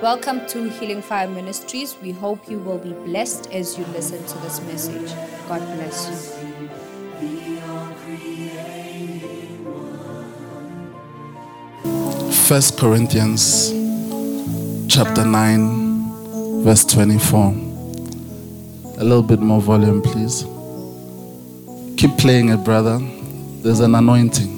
Welcome to Healing Fire Ministries. We hope you will be blessed as you listen to this message. God bless you. 1 Corinthians chapter 9, verse 24. A little bit more volume, please. Keep playing it, brother. There's an anointing.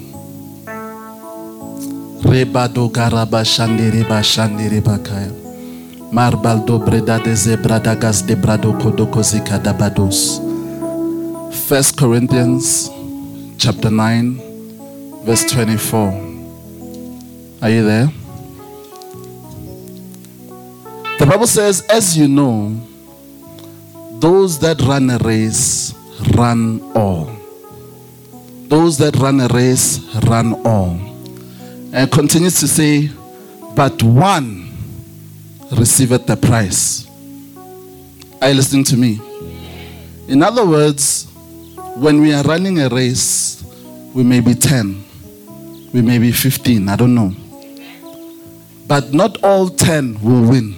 Rebado garaba shandireba shandireba kaya. Marbaldo breda de zebradagas de brado kodokozika dabados. 1 Corinthians chapter 9, verse 24. Are you there? The Bible says, as you know, those that run a race run all. Those that run a race run all. And continues to say, but one receiveth the prize. Are you listening to me? In other words, when we are running a race, we may be 10, we may be 15, I don't know. But not all 10 will win.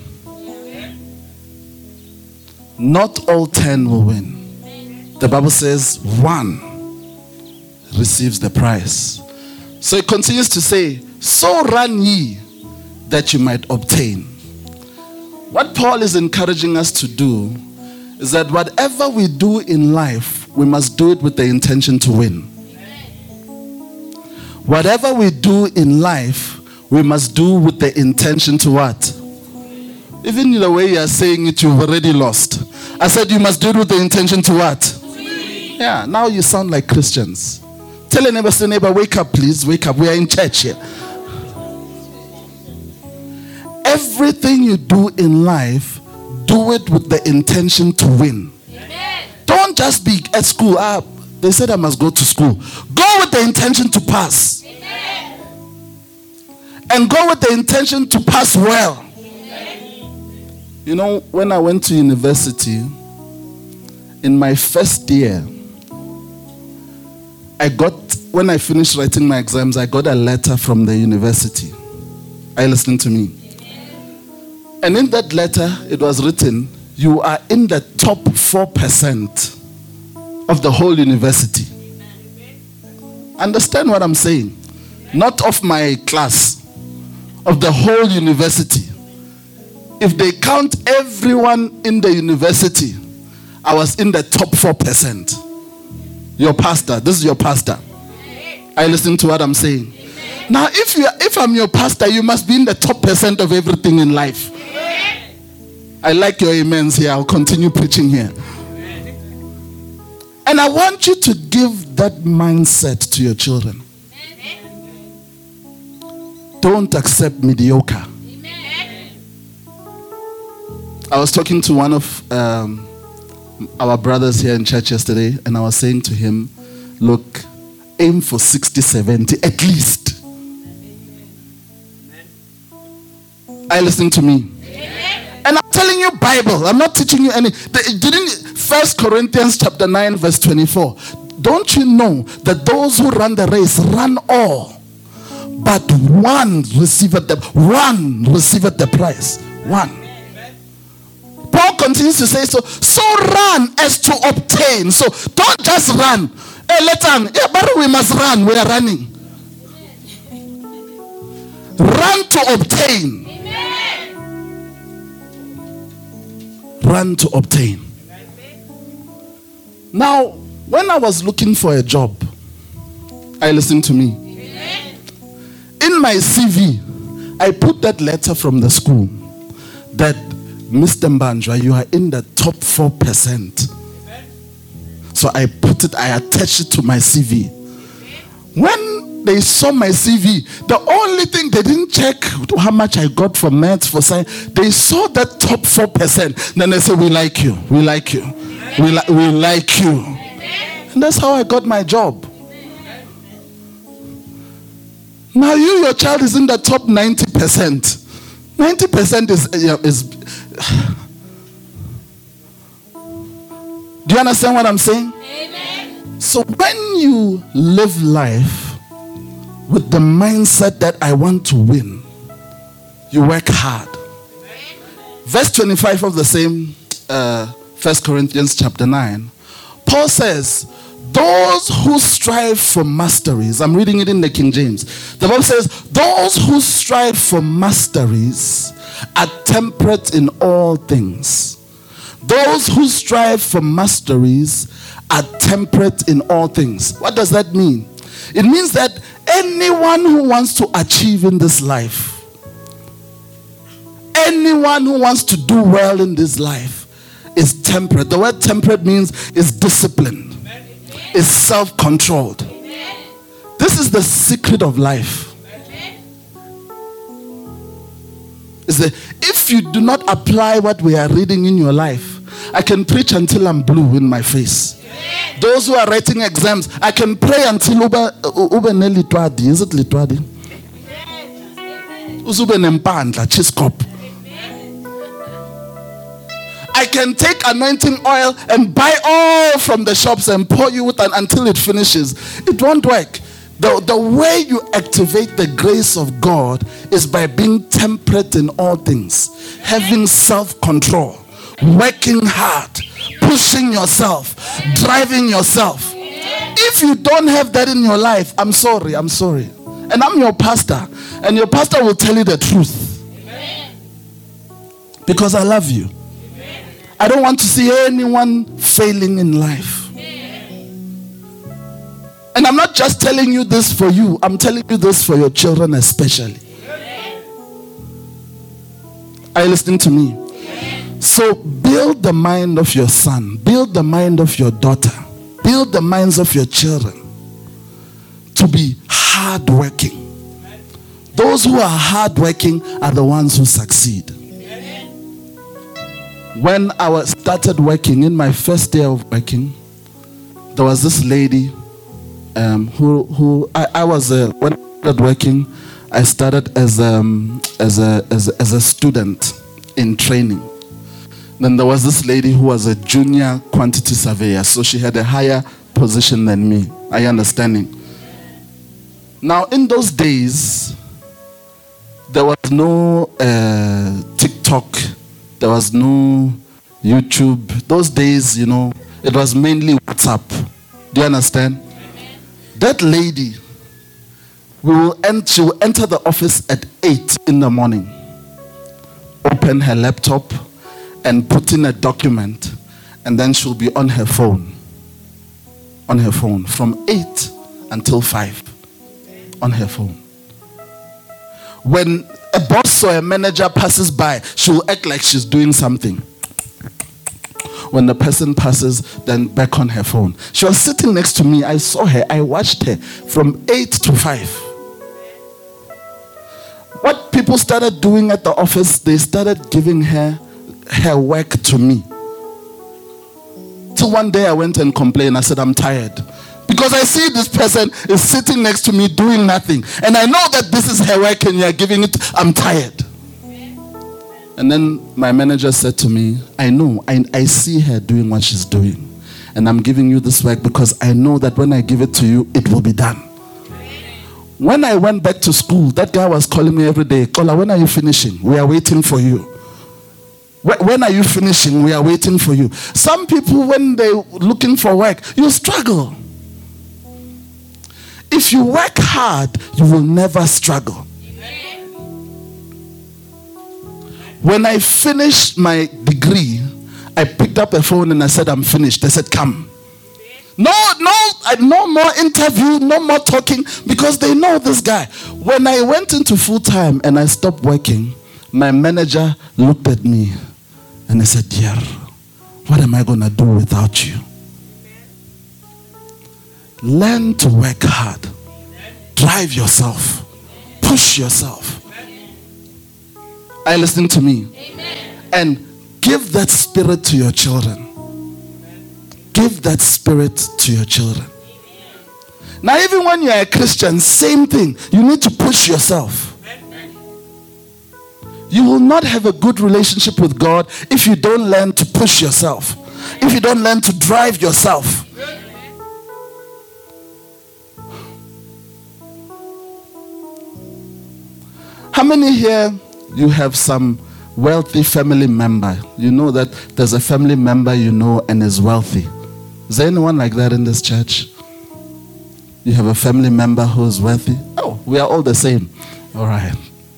Not all 10 will win. The Bible says one receives the prize. So it continues to say, so run ye that you might obtain. What Paul is encouraging us to do is that whatever we do in life, we must do it with the intention to win. Whatever we do in life, we must do with the intention to what? Even the way you are saying it, you've already lost. I said you must do it with the intention to what? Yeah, now you sound like Christians. Tell your neighbor, say, neighbor, wake up, please. Wake up. We are in church here. Everything you do in life, do it with the intention to win. Amen. Don't just be at school. They said I must go to school. Go with the intention to pass. Amen. And go with the intention to pass well. Amen. You know, when I went to university, in my first year, when I finished writing my exams, I got a letter from the university. Are you listening to me? And in that letter, it was written, you are in the top 4% of the whole university. Understand what I'm saying? Not of my class, of the whole university. If they count everyone in the university, I was in the top 4%. Your pastor, this is your pastor. Are you listening to what I'm saying? Now, if I'm your pastor, you must be in the top % of everything in life. I like your amens here. I'll continue preaching here. And I want you to give that mindset to your children. Don't accept mediocre. I was talking to one of our brothers here in church yesterday, and I was saying to him, look, aim for 60, 70 at least. Are you listening to me? And I'm telling you Bible. I'm not teaching you any. 1 Corinthians chapter 9 verse 24. Don't you know that those who run the race run all, but one receiveth the prize. One. Paul continues to say so run as to obtain. So don't just run. Hey, but we must run. We are running. Run to obtain. Run to obtain. Now, when I was looking for a job, are you listening to me? In my CV, I put that letter from the school that Mr. Mbanjwa, you are in the top 4%. So I attached it to my CV. When they saw my CV, the only thing, they didn't check how much I got for maths, for science. They saw that top 4%. Then they said, we like you. We like you. We like you. And that's how I got my job. Now your child is in the top 90%. 90% is do you understand what I'm saying? Amen. So when you live life with the mindset that I want to win, you work hard. Verse 25 of the same 1 Corinthians chapter 9, Paul says, those who strive for masteries, I'm reading it in the King James. The Bible says, those who strive for masteries are temperate in all things. Those who strive for masteries are temperate in all things. What does that mean? It means that anyone who wants to achieve in this life, anyone who wants to do well in this life is temperate. The word temperate means is disciplined, is self-controlled. This is the secret of life. Is that if you do not apply what we are reading in your life, I can preach until I'm blue in my face. Those who are writing exams, I can pray until ube ne litwadi. Is it litwadi? Uzube nempandla chiskop. I can take anointing oil and buy all from the shops and pour you with until it finishes. It won't work. The way you activate the grace of God is by being temperate in all things, having self-control, working hard, pushing yourself, driving yourself. If you don't have that in your life, I'm sorry. And I'm your pastor, and your pastor will tell you the truth. Because I love you. I don't want to see anyone failing in life. And I'm not just telling you this for you. I'm telling you this for your children especially. Are you listening to me? So build the mind of your son. Build the mind of your daughter. Build the minds of your children to be hardworking. Those who are hardworking are the ones who succeed. When I started working, in my first day of working, there was this lady who I was when I started working, I started as a student in training. Then there was this lady who was a junior quantity surveyor, so she had a higher position than me. Are you understanding? Now, in those days, there was no TikTok. There was no YouTube. Those days, it was mainly WhatsApp. Do you understand? That lady, she will enter the office at 8 in the morning, open her laptop and put in a document, and then she'll be on her phone from 8 until 5 on her phone. When a boss or a manager passes by, she will act like she's doing something. When the person passes, then back on her phone. She was sitting next to me. I saw her. I watched her from 8 to 5. What people started doing at the office, they started giving her work to me. Till one day I went and complained. I said, I'm tired. Because I see this person is sitting next to me doing nothing. And I know that this is her work and you're giving it. I'm tired. And then my manager said to me, I know, I see her doing what she's doing. And I'm giving you this work because I know that when I give it to you, it will be done. When I went back to school, that guy was calling me every day. Kola, when are you finishing? We are waiting for you. When are you finishing? We are waiting for you. Some people, when they're looking for work, you struggle. If you work hard, you will never struggle. When I finished my degree, I picked up a phone and I said, I'm finished. They said, come. No more interview, no more talking, because they know this guy. When I went into full time and I stopped working, my manager looked at me and he said, dear, what am I going to do without you? Learn to work hard. Drive yourself. Push yourself. Are you listening to me? Amen. And give that spirit to your children. Give that spirit to your children. Now, even when you are a Christian, same thing. You need to push yourself. You will not have a good relationship with God if you don't learn to push yourself. If you don't learn to drive yourself. How many here, you have some wealthy family member. You know that there's a family member you know and is wealthy. Is there anyone like that in this church? You have a family member who is wealthy? Oh, we are all the same. All right.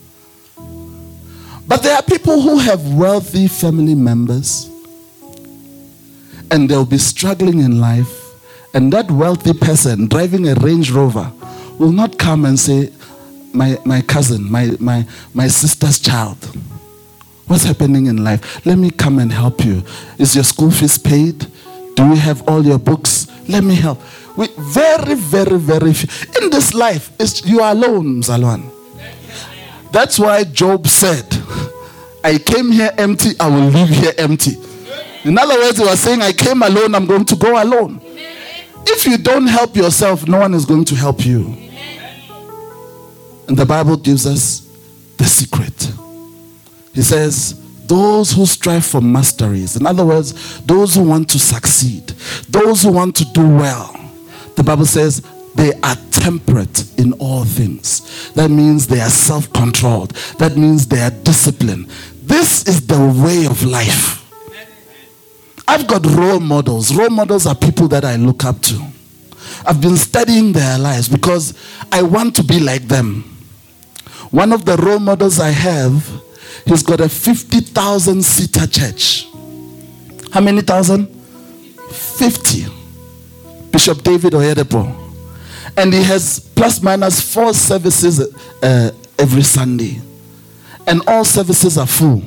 But there are people who have wealthy family members and they'll be struggling in life, and that wealthy person driving a Range Rover will not come and say, my cousin, my sister's child, what's happening in life? Let me come and help you. Is your school fees paid? Do you have all your books? Let me help. We very, very, very few. In this life, you are alone, Zalwan. That's why Job said, I came here empty, I will leave here empty. In other words, he was saying, I came alone, I'm going to go alone. If you don't help yourself, no one is going to help you. And the Bible gives us the secret. He says, those who strive for masteries, in other words, those who want to succeed, those who want to do well, the Bible says they are temperate in all things. That means they are self-controlled. That means they are disciplined. This is the way of life. I've got role models. Role models are people that I look up to. I've been studying their lives because I want to be like them. One of the role models I have, he's got a 50,000 seater church. How many thousand? 50. Bishop David Oyedepo. And he has plus minus 4 services every Sunday. And all services are full.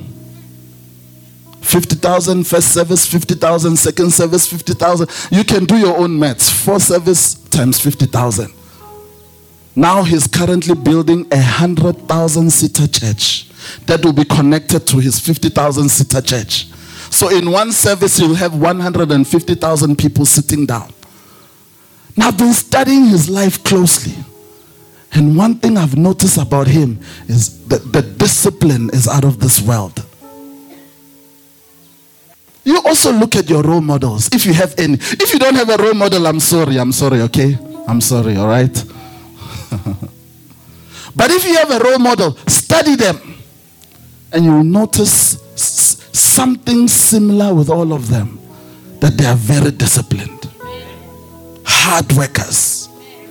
50,000 first service, 50,000 second service, 50,000. You can do your own maths. 4 service times 50,000. Now he's currently building 100,000 seater church that will be connected to his 50,000 seater church. So in one service, you'll have 150,000 people sitting down. Now I've been studying his life closely. And one thing I've noticed about him is that the discipline is out of this world. You also look at your role models, if you have any. If you don't have a role model, I'm sorry, okay? I'm sorry, all right? But if you have a role model, study them. And you will notice something similar with all of them. That they are very disciplined. Hard workers.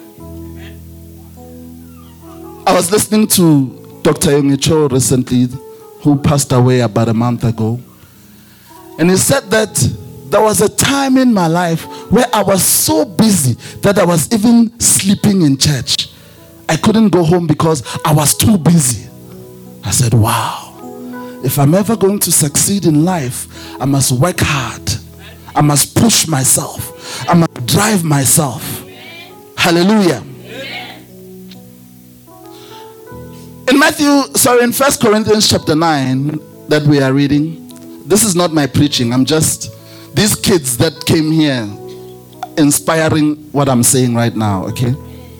I was listening to Dr. Yongicho recently, who passed away about a month ago. And he said that there was a time in my life where I was so busy that I was even sleeping in church. I couldn't go home because I was too busy. I said, wow, if I'm ever going to succeed in life, I must work hard. I must push myself. I must drive myself. Hallelujah. In 1 Corinthians chapter 9 that we are reading, this is not my preaching. I'm just these kids that came here inspiring what I'm saying right now, okay?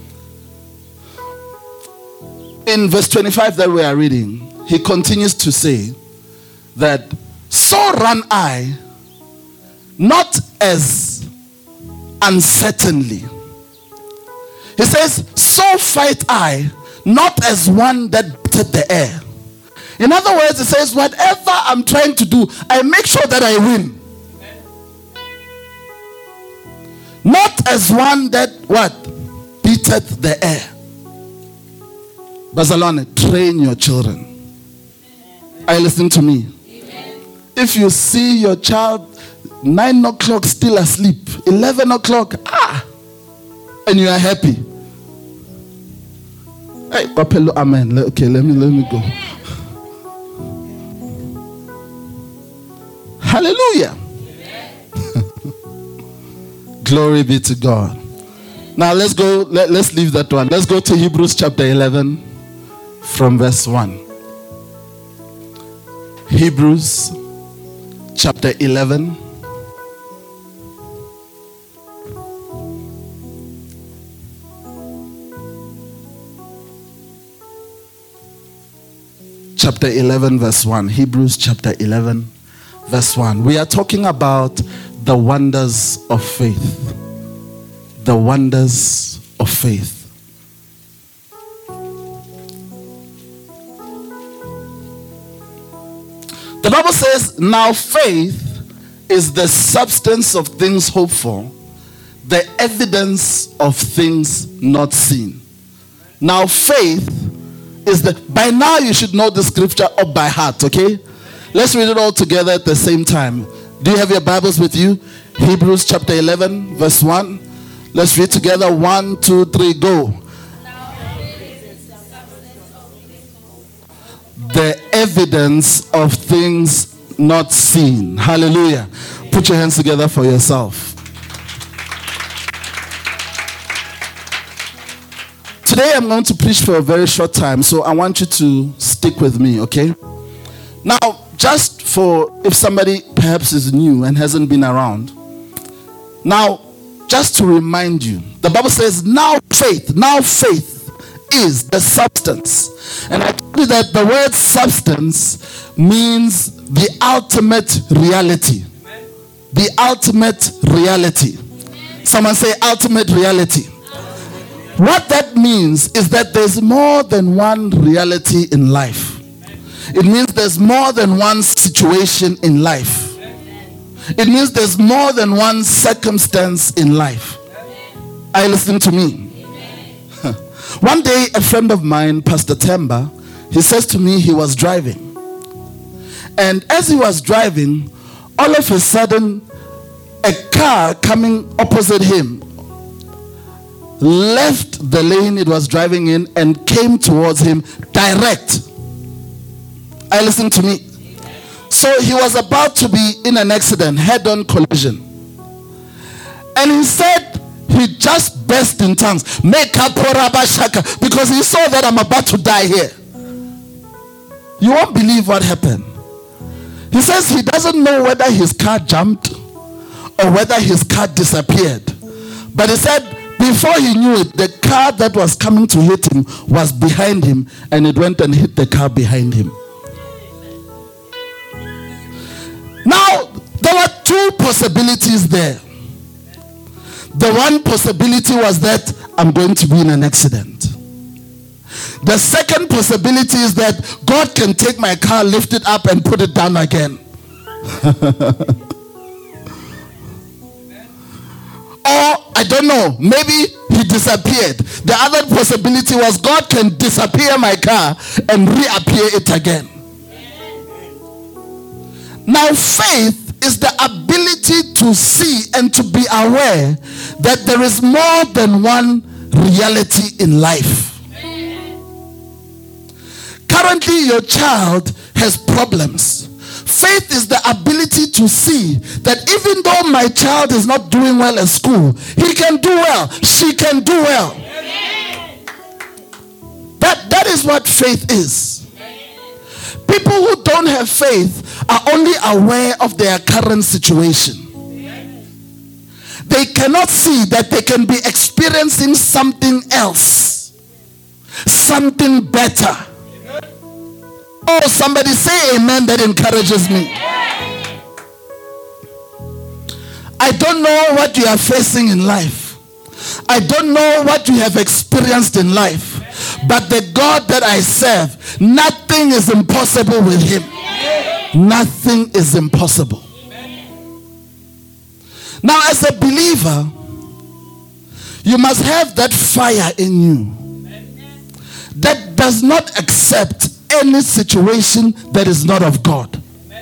In verse 25 that we are reading, he continues to say that, so run I, not as uncertainly. He says, so fight I, not as one that beateth the air. In other words, it says, whatever I'm trying to do, I make sure that I win. Not as one that, what? Beateth the air. Bazalwane, train your children. Are you listening to me? Amen. If you see your child 9 o'clock still asleep, 11 o'clock, and you are happy. Hey, Papelo, amen. Okay, let me go. Hallelujah. Glory be to God. Now let's go, let's leave that one. Let's go to Hebrews chapter 11 from verse 1. Hebrews chapter 11. Chapter 11 verse 1. Hebrews chapter 11 verse 1. We are talking about the wonders of faith. The wonders of faith. The Bible says, now faith is the substance of things hoped for, the evidence of things not seen. Now faith is by now you should know the scripture up by heart, okay? Let's read it all together at the same time. Do you have your Bibles with you? Hebrews chapter 11 verse 1. Let's read together. 1, 2, 3, go. The evidence of things not seen. Hallelujah. Put your hands together for yourself. Today I'm going to preach for a very short time, so I want you to stick with me, okay? Now, just for if somebody perhaps is new and hasn't been around. Now, just to remind you, the Bible says, now faith is the substance. And I told you that the word substance means the ultimate reality. The ultimate reality. Someone say ultimate reality. What that means is that there's more than one reality in life. It means there's more than one situation in life. It means there's more than one circumstance in life. Are you listening to me? One day, a friend of mine, Pastor Temba, he says to me he was driving. And as he was driving, all of a sudden, a car coming opposite him left the lane it was driving in and came towards him direct. Are you listening to me? So he was about to be in an accident, head-on collision. And he said, he just burst in tongues, because he saw that I'm about to die here. You won't believe what happened. He says he doesn't know whether his car jumped or whether his car disappeared. But he said before he knew it, the car that was coming to hit him was behind him, and it went and hit the car behind him. Now, there were two possibilities there. The one possibility was that I'm going to be in an accident. The second possibility is that God can take my car, lift it up, and put it down again. Or, I don't know, maybe he disappeared. The other possibility was God can disappear my car and reappear it again. Now, faith is the ability to see and to be aware that there is more than one reality in life. Currently, your child has problems. Faith is the ability to see that even though my child is not doing well at school, he can do well, she can do well. That is what faith is. People who don't have faith are only aware of their current situation. They cannot see that they can be experiencing something else, something better. Oh, somebody say amen, that encourages me. I don't know what you are facing in life. I don't know what you have experienced in life. But the God that I serve, nothing is impossible with him. Nothing is impossible. Now, as a believer, you must have that fire in you that does not accept any situation that is not of God.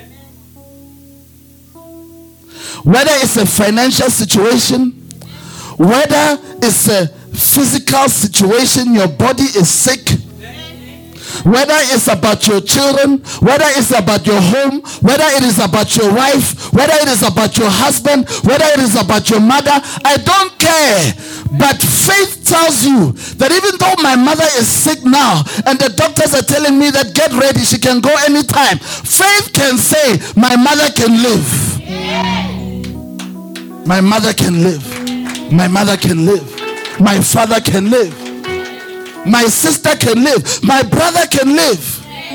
Whether it's a financial situation, whether it's a physical situation, your body is sick, whether it's about your children, whether it's about your home, whether it is about your wife, whether it is about your husband, whether it is about your mother, I don't care. But faith tells you that even though my mother is sick now and the doctors are telling me that get ready, she can go anytime, faith can say my mother can live. My mother can live. My mother can live. My father can live. My sister can live. My brother can live.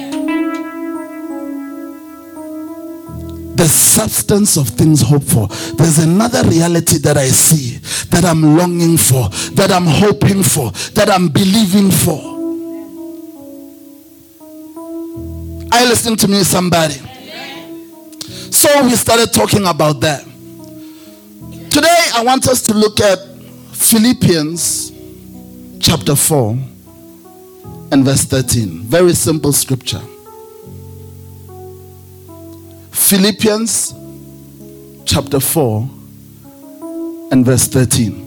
The substance of things hoped for. There's another reality that I see, that I'm longing for, that I'm hoping for, that I'm believing for. Are you listening to me, somebody? before we started talking about that. Today I want us to look at Philippians chapter 4 and verse 13. Very simple scripture. Philippians chapter 4 and verse 13.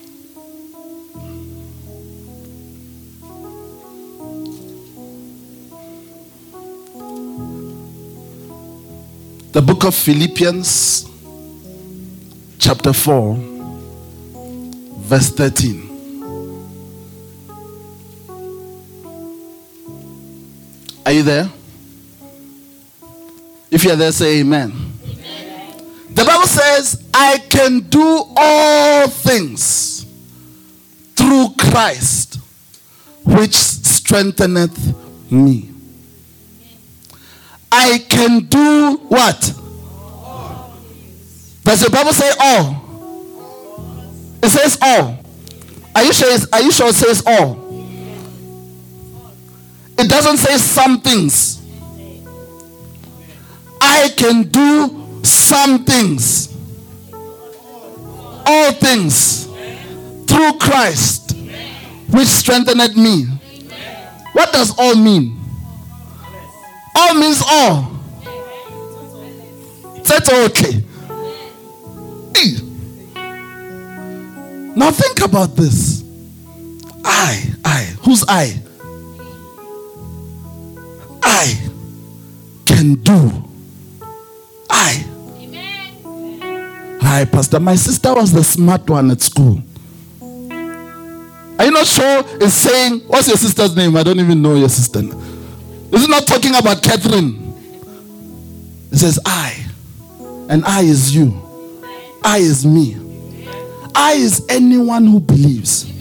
The book of Philippians chapter 4 verse 13. Are you there? If you're there, say amen. Amen. The Bible says, I can do all things through Christ, which strengtheneth me. I can do what? Does the Bible say all? It says all. Are you sure it says all? It doesn't say some things. I can do some things. All things through Christ, which strengthened me. What does all mean? All means all. That's okay. Now think about this. I. Who's I? I can do. Hi, Pastor. My sister was the smart one at school. Are you not sure it's saying, what's your sister's name? I don't even know your sister. Is it not talking about Catherine? It says I. And I is you. I is me. I is anyone who believes.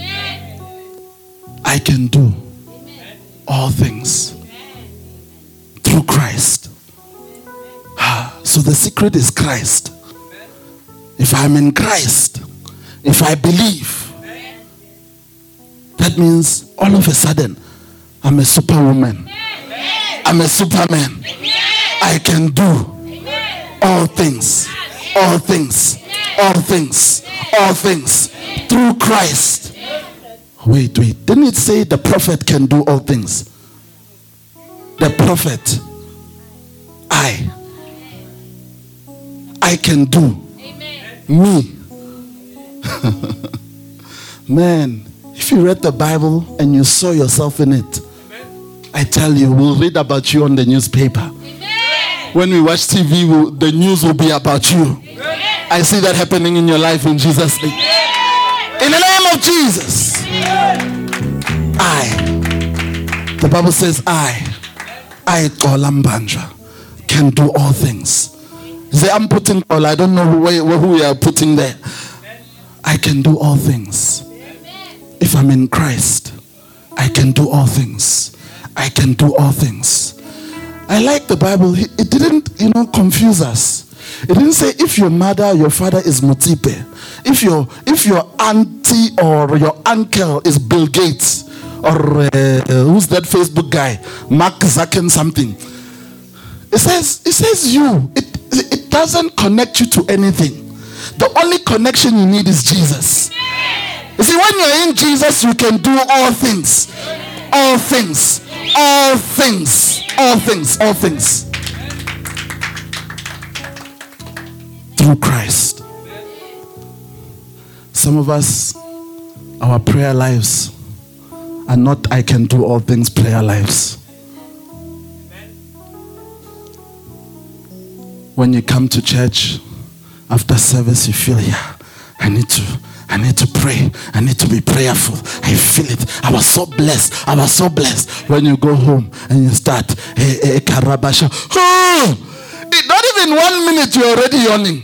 I can do all things through Christ. So the secret is Christ. If I'm in Christ, if I believe, that means all of a sudden I'm a superwoman. I'm a superman. I can do all things, all things, all things, all things through Christ. Wait. Didn't it say the prophet can do all things? The prophet, I can do. Me. Man, if you read the Bible and you saw yourself in it, I tell you, we'll read about you on the newspaper. When we watch TV, the news will be about you. I see that happening in your life in Jesus' name. In the name of Jesus. The Bible says I Kolambanja, can do all things. Say, I'm putting all, I don't know who you are putting there. I can do all things. If I'm in Christ, I can do all things. I can do all things. I like the Bible. It didn't, confuse us. It didn't say if your mother or your father is Mutipe, if your auntie or your uncle is Bill Gates, or who's that Facebook guy, Mark Zuckerberg something. It says you. It doesn't connect you to anything. The only connection you need is Jesus. You see, when you're in Jesus, you can do all things. All things. All things. All things. All things. Through Christ. Some of us, our prayer lives are not I can do all things prayer lives. When you come to church after service, you feel, I need to pray. I need to be prayerful. I feel it. I was so blessed. When you go home and you start, Karabasha. Not even 1 minute, you're already yawning.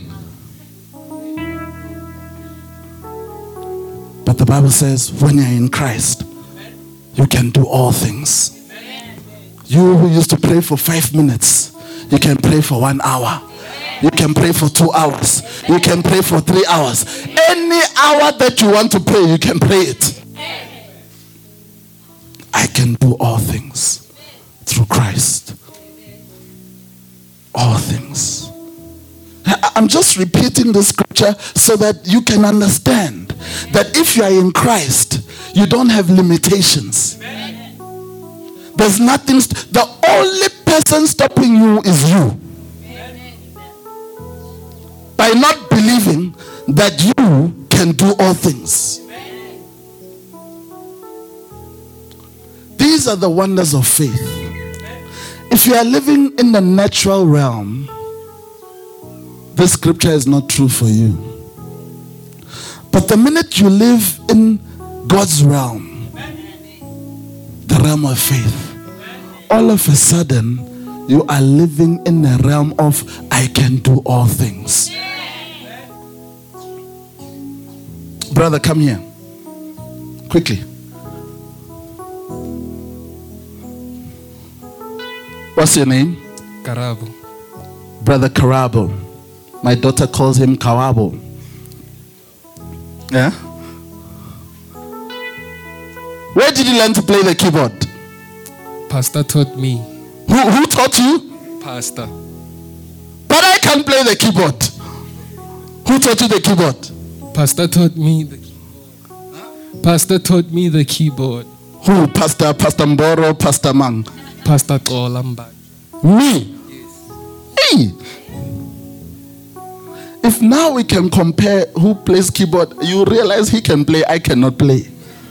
But the Bible says, when you're in Christ, you can do all things. You who used to pray for 5 minutes, you can pray for 1 hour. You can pray for 2 hours. You can pray for 3 hours. Any hour that you want to pray, you can pray it. I can do all things through Christ. All things. I'm just repeating the scripture so that you can understand that if you are in Christ, you don't have limitations. There's nothing. The only person stopping you is you. By not believing that you can do all things. These are the wonders of faith. If you are living in the natural realm, this scripture is not true for you. But the minute you live in God's realm, the realm of faith, all of a sudden you are living in the realm of I can do all things. Brother, come here. Quickly. What's your name? Karabo. Brother Karabo. My daughter calls him Kawabo. Yeah? Where did you learn to play the keyboard? Pastor taught me. Who taught you? Pastor. But I can't play the keyboard. Who taught you the keyboard? Pastor taught me the keyboard. Pastor taught me the keyboard. Who? Pastor Mboro, Pastor Mang? Pastor Kolamba. Me? Yes. Hey! If now we can compare who plays keyboard, you realize he can play, I cannot play.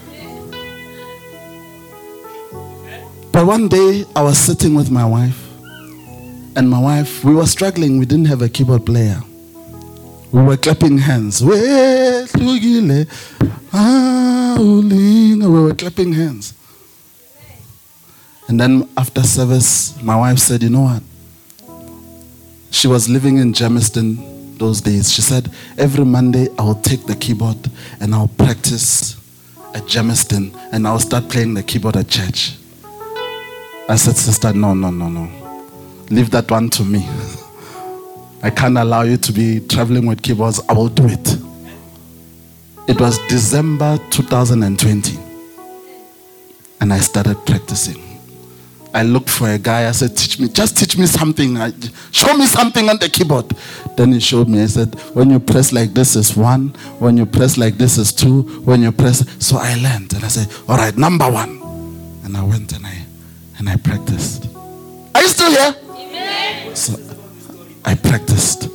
But one day I was sitting with my wife, and my wife, we were struggling, we didn't have a keyboard player. We were clapping hands. We were clapping hands. And then after service, my wife said, you know what? She was living in Germiston those days. She said, every Monday I will take the keyboard and I'll practice at Germiston and I'll start playing the keyboard at church. I said, sister, no. Leave that one to me. I can't allow you to be traveling with keyboards. I will do it. It was December 2020. And I started practicing. I looked for a guy. I said, teach me something. Show me something on the keyboard. Then he showed me. I said, when you press like this is 1. When you press like this is 2. When you press. So I learned. And I said, all right, number 1. And I went and I practiced. Are you still here? Amen. So I practiced.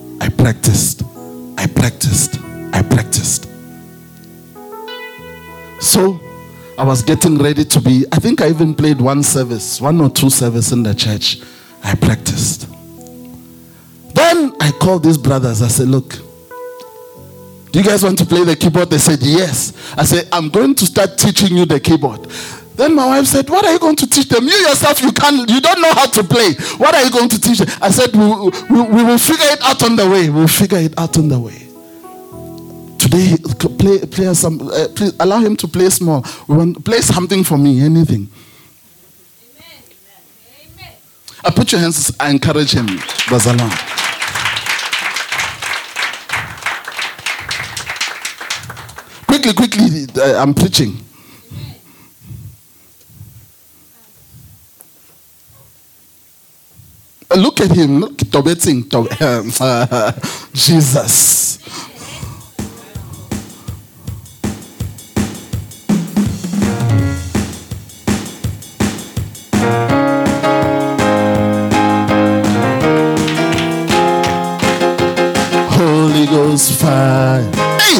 So I was getting ready to be, I think I even played 1 or 2 services in the church. I practiced. Then I called these brothers. I said, look, do you guys want to play the keyboard? They said, yes. I said, I'm going to start teaching you the keyboard. Then my wife said, what are you going to teach them? You yourself, you don't know how to play. What are you going to teach them? I said, we will figure it out on the way. We'll figure it out on the way. Today, play some. Please allow him to play small. We want to play something for me, anything. Amen. I put your hands. I encourage him. Bazalam. Quickly. I'm preaching. Look at him. Look at Tobeting. Jesus. Holy Ghost fire. Hey!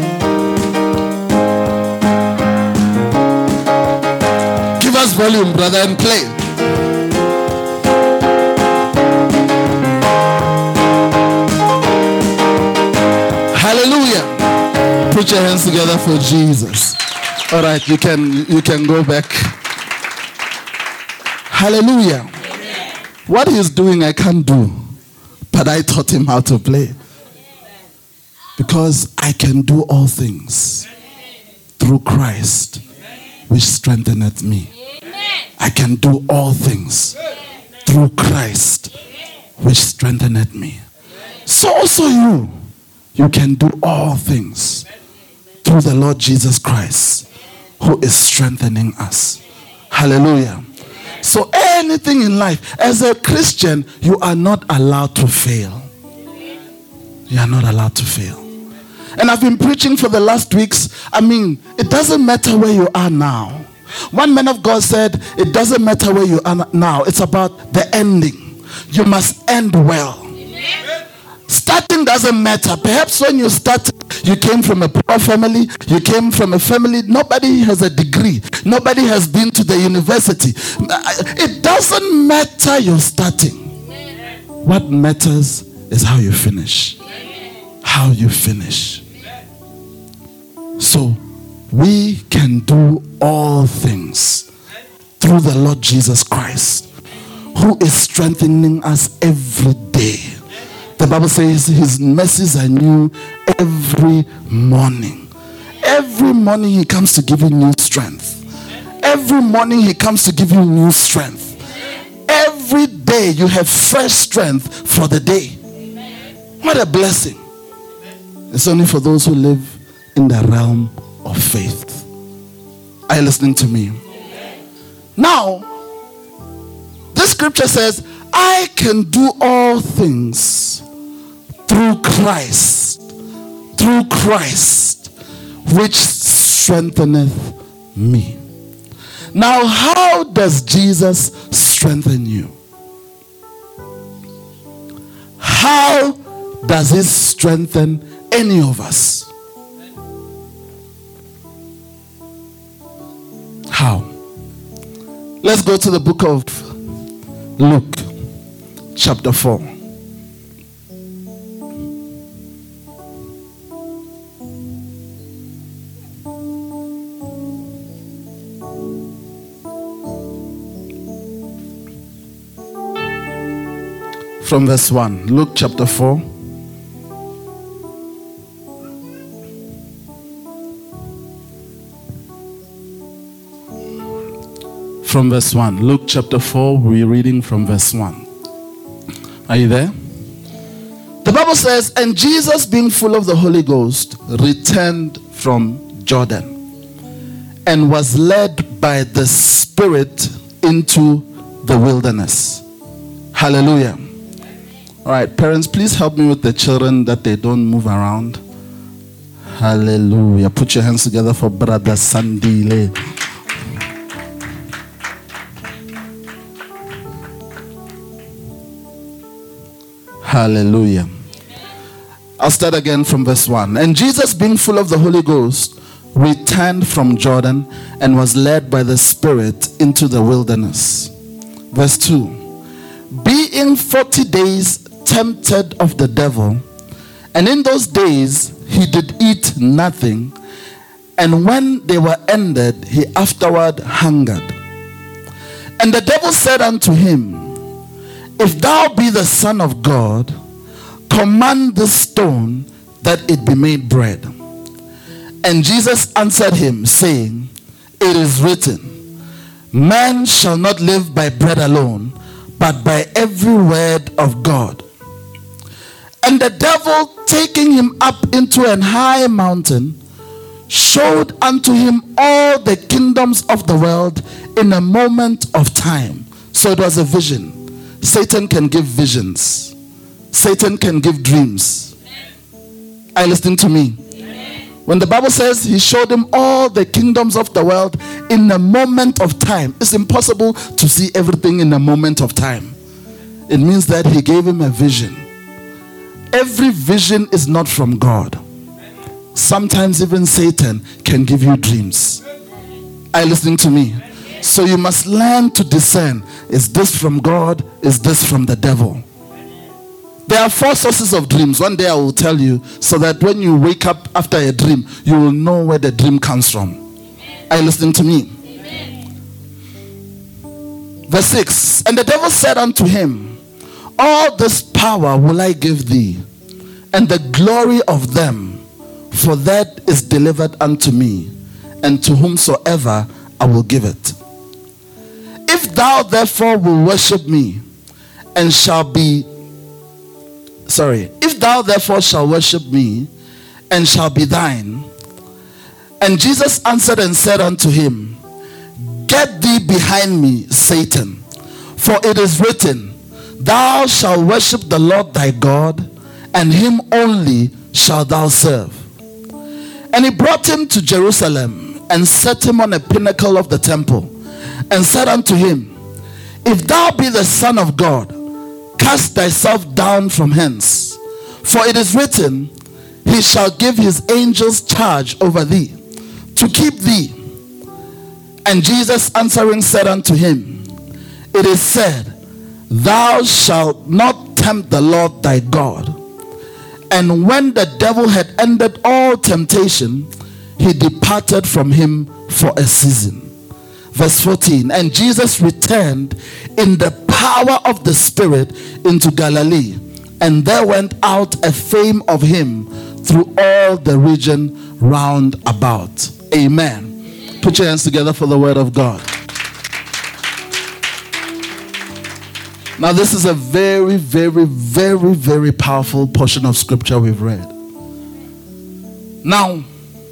Give us volume, brother, and play. Hallelujah. Put your hands together for Jesus. All right, you can go back. Hallelujah. Amen. What he's doing I can't do, but I taught him how to play. Because I can do all things through Christ, which strengtheneth me. I can do all things through Christ, which strengtheneth me. So also you can do all things through the Lord Jesus Christ, who is strengthening us. Hallelujah. So anything in life, as a Christian, you are not allowed to fail. You are not allowed to fail. And I've been preaching for the last weeks. It doesn't matter where you are now. One man of God said, it doesn't matter where you are now. It's about the ending. You must end well. Amen. Starting doesn't matter. Perhaps when you started, you came from a poor family. You came from a family. Nobody has a degree. Nobody has been to the university. It doesn't matter your starting. What matters is how you finish. How you finish. So we can do all things through the Lord Jesus Christ, who is strengthening us every day. The Bible says his mercies are new every morning. Every morning he comes to give you new strength. Every morning he comes to give you new strength. Every day you have fresh strength for the day. What a blessing. It's only for those who live in the realm of faith. Are you listening to me? Now, this scripture says, I can do all things through Christ, which strengtheneth me. Now, how does Jesus strengthen you? How does he strengthen any of us? How? Let's go to the book of Luke, chapter 4. From verse 1. Luke chapter 4. From verse 1. Luke chapter 4, we're reading from verse 1. Are you there? The Bible says, and Jesus, being full of the Holy Ghost, returned from Jordan and was led by the Spirit into the wilderness. Hallelujah. All right, parents, please help me with the children that they don't move around. Hallelujah. Put your hands together for Brother Sandile. Hallelujah. I'll start again from verse 1. And Jesus, being full of the Holy Ghost, returned from Jordan and was led by the Spirit into the wilderness. Verse 2. Being 40 days tempted of the devil, and in those days he did eat nothing, and when they were ended, he afterward hungered. And the devil said unto him, if thou be the Son of God, command this stone that it be made bread. And Jesus answered him, saying, it is written, man shall not live by bread alone, but by every word of God. And the devil, taking him up into an high mountain, showed unto him all the kingdoms of the world in a moment of time. So it was a vision. Satan can give visions. Satan can give dreams. Are you listening to me? When the Bible says he showed him all the kingdoms of the world in a moment of time, it's impossible to see everything in a moment of time. It means that he gave him a vision. Every vision is not from God. Sometimes even Satan can give you dreams. Are you listening to me? So you must learn to discern. Is this from God? Is this from the devil? There are 4 sources of dreams. One day I will tell you, so that when you wake up after a dream, you will know where the dream comes from. Are you listening to me? Verse 6. And the devil said unto him, all this power will I give thee, and the glory of them, for that is delivered unto me, and to whomsoever I will give it. If thou therefore will worship me, and if thou therefore shalt worship me, and shall be thine. And Jesus answered and said unto him, get thee behind me, Satan, for it is written, thou shalt worship the Lord thy God, and him only shalt thou serve. And he brought him to Jerusalem, and set him on a pinnacle of the temple, and said unto him, If thou be the Son of God, cast thyself down from hence. For it is written, He shall give his angels charge over thee, to keep thee. And Jesus answering said unto him, It is said, Thou shalt not tempt the Lord thy God. And when the devil had ended all temptation, he departed from him for a season. Verse 14, and Jesus returned in the power of the Spirit into Galilee, and there went out a fame of him through all the region round about. Amen. Put your hands together for the word of God. Now, this is a very, very, very, very powerful portion of scripture we've read. Now,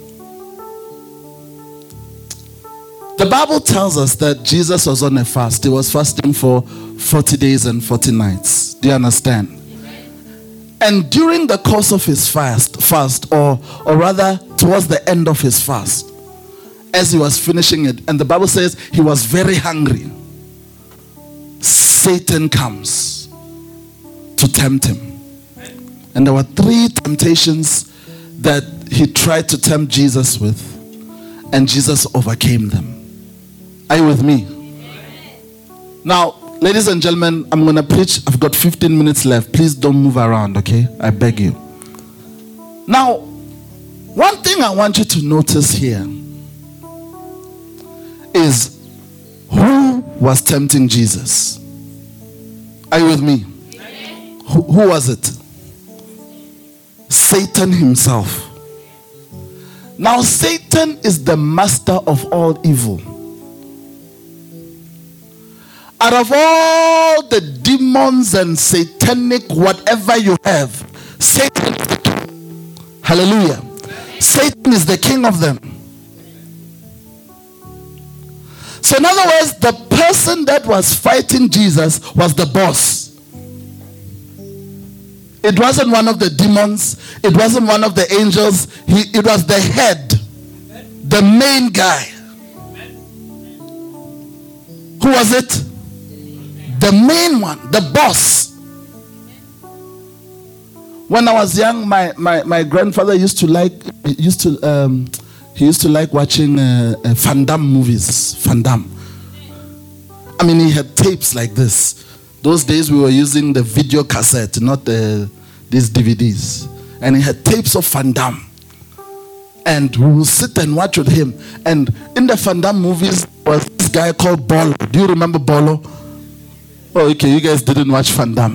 the Bible tells us that Jesus was on a fast. He was fasting for 40 days and 40 nights. Do you understand? And during the course of his fast, or rather towards the end of his fast, as he was finishing it, and the Bible says he was very hungry, Satan comes to tempt him. And there were 3 temptations that he tried to tempt Jesus with, and Jesus overcame them. Are you with me? Now, ladies and gentlemen, I'm going to preach. I've got 15 minutes left. Please don't move around, okay? I beg you. Now, one thing I want you to notice here is who was tempting Jesus. Are you with me? Who was it? Satan himself. Now, Satan is the master of all evil. Out of all the demons and satanic whatever you have, Satan is the king. Hallelujah. Satan is the king of them. So in other words, the person that was fighting Jesus was the boss. It wasn't one of the demons. It wasn't one of the angels. It was the head, the main guy. Who was it? The main one, the boss. When I was young, my grandfather used to like watching Van Damme movies. Van Damme. I mean, he had tapes like this. Those days we were using the video cassette, not these DVDs. And he had tapes of Van Damme. And we will sit and watch with him. And in the Van Damme movies was this guy called Bolo. Do you remember Bolo? Oh, okay, you guys didn't watch Van Damme.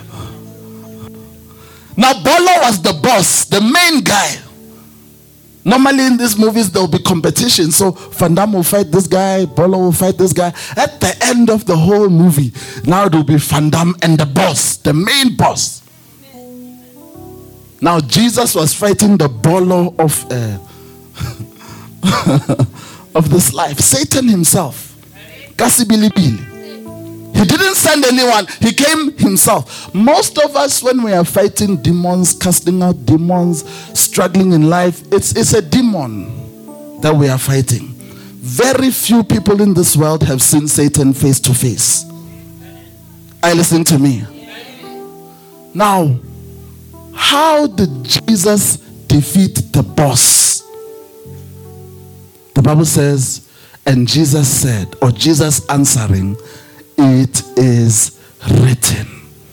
Now, Bolo was the boss, the main guy. Normally in these movies, there will be competition. So, Van Damme will fight this guy, Bolo will fight this guy. At the end of the whole movie, now it will be Van Damme and the boss, the main boss. Now, Jesus was fighting the Bolo of of this life. Satan himself. Kasibilibili. He didn't send anyone. He came himself. Most of us, when we are fighting demons, casting out demons, struggling in life, it's a demon that we are fighting. Very few people in this world have seen Satan face to face. Are you listening to me? Now, how did Jesus defeat the boss? The Bible says, and Jesus said, or Jesus answering, it is written.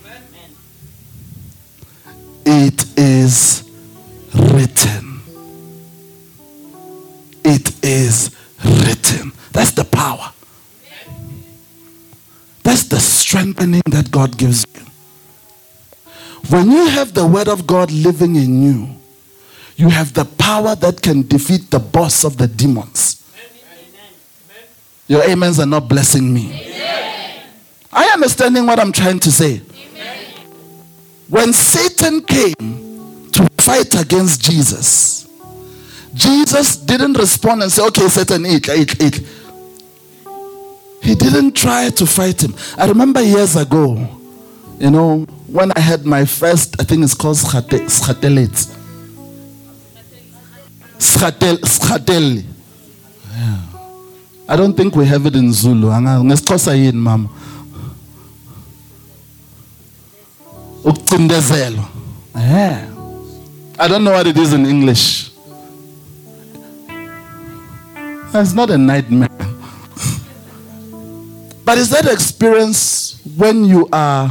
It is written. It is written. That's the power. That's the strengthening that God gives you. When you have the word of God living in you, you have the power that can defeat the boss of the demons. Your amens are not blessing me. Are you understanding what I'm trying to say? When Satan came to fight against Jesus, Jesus didn't respond and say, okay, Satan, eat. He didn't try to fight him. I remember years ago, when I had my first, I think it's called schatelet. Schatel. Yeah. I don't think we have it in Zulu. Ngesixhosa yini mama? Ukucindezelo. Yeah. I don't know what it is in English. It's not a nightmare. But is that experience when you are,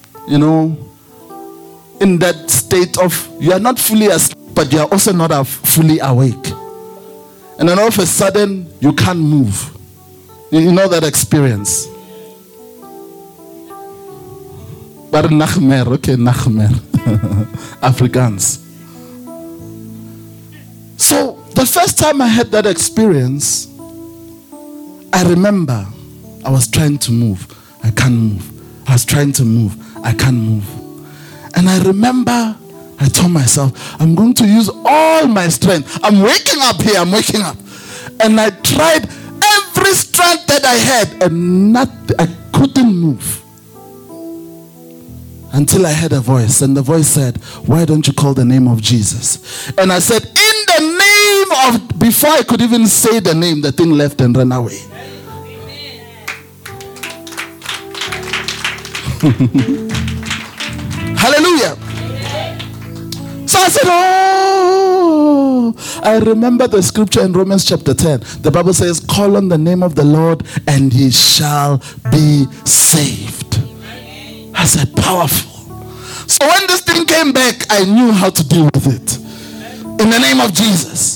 in that state of, you are not fully asleep, but you are also not fully awake. And then all of a sudden, you can't move. You know that experience. But Nachmer, okay, Nachmer. Afrikaans. So, the first time I had that experience, I remember I was trying to move. I can't move. I was trying to move. I can't move. And I remember I told myself, I'm going to use all my strength. I'm waking up here. I'm waking up. And I tried every strength that I had, and I couldn't move. Until I heard a voice, and the voice said, why don't you call the name of Jesus? And I said, in the name of, before I could even say the name, the thing left and ran away. Hallelujah. So I said, I remember the scripture in Romans chapter 10. The Bible says, call on the name of the Lord and he shall be saved. I said, powerful. So when this thing came back, I knew how to deal with it. In the name of Jesus.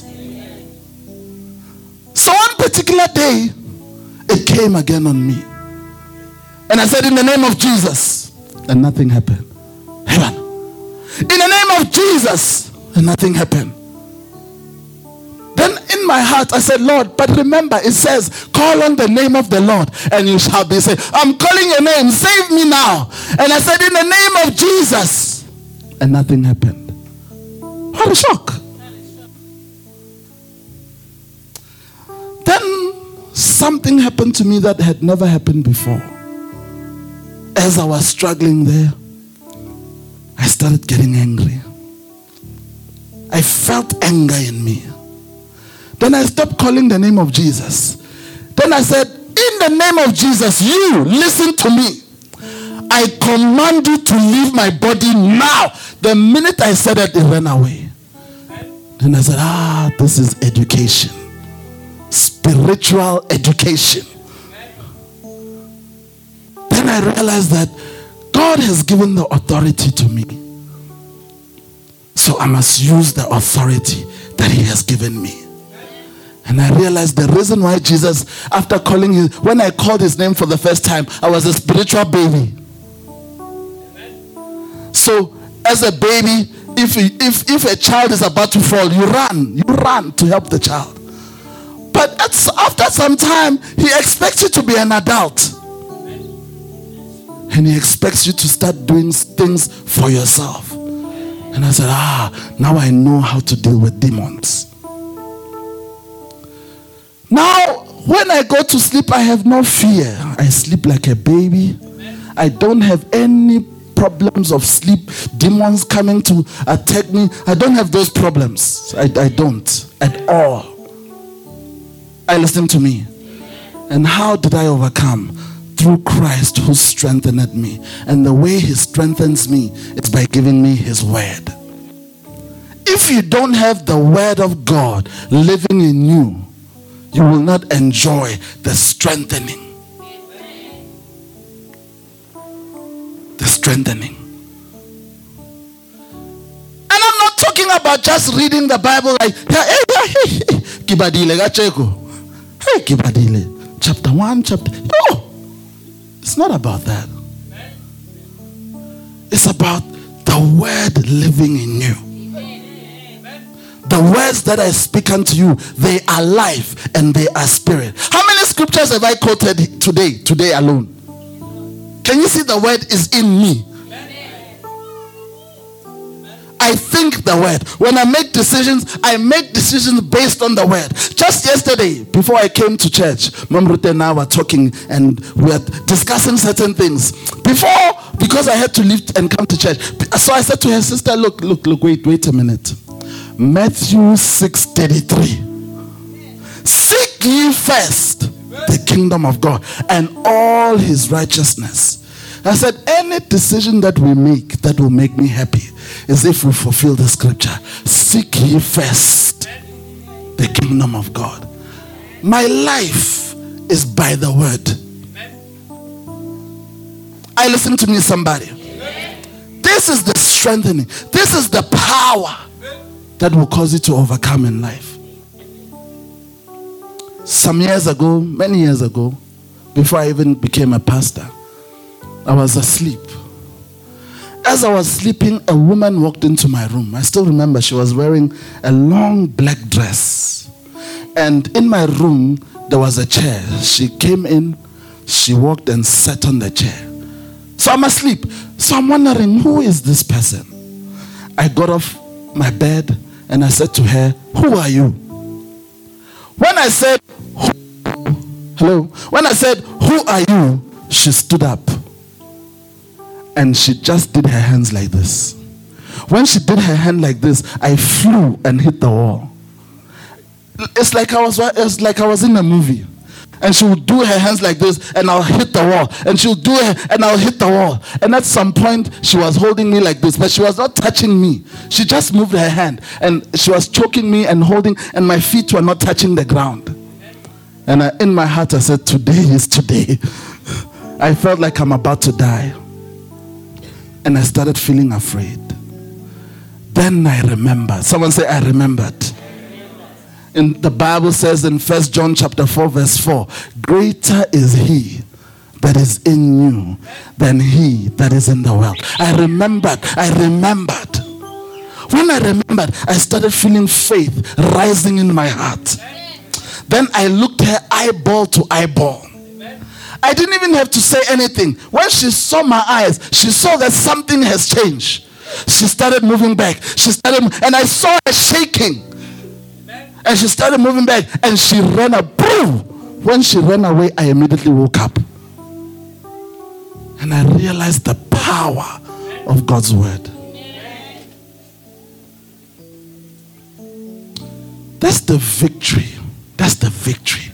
So one particular day, it came again on me. And I said, in the name of Jesus. And nothing happened. Heaven. In the name of Jesus. And nothing happened. Then in my heart, I said, Lord, but remember, it says, call on the name of the Lord and you shall be saved. I'm calling your name. Save me now. And I said, in the name of Jesus. And nothing happened. What a shock. Then something happened to me that had never happened before. As I was struggling there, I started getting angry. I felt anger in me. Then I stopped calling the name of Jesus. Then I said, in the name of Jesus, you listen to me. I command you to leave my body now. The minute I said it, it ran away. Then I said, this is education. Spiritual education. Then I realized that God has given the authority to me. So I must use the authority that he has given me. And I realized the reason why Jesus, after calling him, when I called his name for the first time, I was a spiritual baby. So as a baby, if a child is about to fall, you run to help the child. But after some time, he expects you to be an adult. And he expects you to start doing things for yourself. And I said, now I know how to deal with demons. Now, when I go to sleep, I have no fear. I sleep like a baby. I don't have any problems of sleep. Demons coming to attack me. I don't have those problems. I don't at all. I listen to me. And how did I overcome? Through Christ who strengthened me. And the way he strengthens me is by giving me his word. If you don't have the word of God living in you, you will not enjoy the strengthening. The strengthening. And I'm not talking about just reading the Bible like, Kibadile, gacheko. Hey, Kibadile. Chapter 1, chapter... No. It's not about that. It's about the word living in you. The words that I speak unto you, they are life and they are spirit. How many scriptures have I quoted today alone? Can you see the word is in me? I I think the word. When I make decisions based on the word. Just yesterday, before I came to church, Mom Ruth and I were talking and we were discussing certain things. Because I had to leave and come to church. So I said to her, sister, look, wait a minute. Matthew 6:33. Seek ye first the kingdom of God and all his righteousness. I said, any decision that we make that will make me happy is if we fulfill the scripture. Seek ye first the kingdom of God. My life is by the word. I listen to me, somebody. This is the strengthening. This is the power that will cause you to overcome in life. Some years ago, many years ago, before I even became a pastor, I was asleep. As I was sleeping, a woman walked into my room. I still remember she was wearing a long black dress. And in my room, there was a chair. She came in, she walked and sat on the chair. So I'm asleep. So I'm wondering, who is this person? I got off my bed and I said to her, who are you? When I said, hello? When I said, who are you? She stood up. And she just did her hands like this. When she did her hand like this, I flew and hit the wall. It's like I was in a movie. And she would do her hands like this, and I'll hit the wall. And she'll do it, and I'll hit the wall. And at some point, she was holding me like this, but she was not touching me. She just moved her hand, and she was choking me and holding, and my feet were not touching the ground. And in my heart, I said, today is today. I felt like I'm about to die. And I started feeling afraid. Then I remembered. Someone say, I remembered. In the Bible says in 1 John chapter 4 verse 4, greater is he that is in you than he that is in the world. I remembered. When I remembered, I started feeling faith rising in my heart. Then I looked her eyeball to eyeball. I didn't even have to say anything. When she saw my eyes, she saw that something has changed. She started moving back. And I saw her shaking. And she started moving back. And she ran up. Boom! When she ran away, I immediately woke up. And I realized the power of God's word. That's the victory. That's the victory.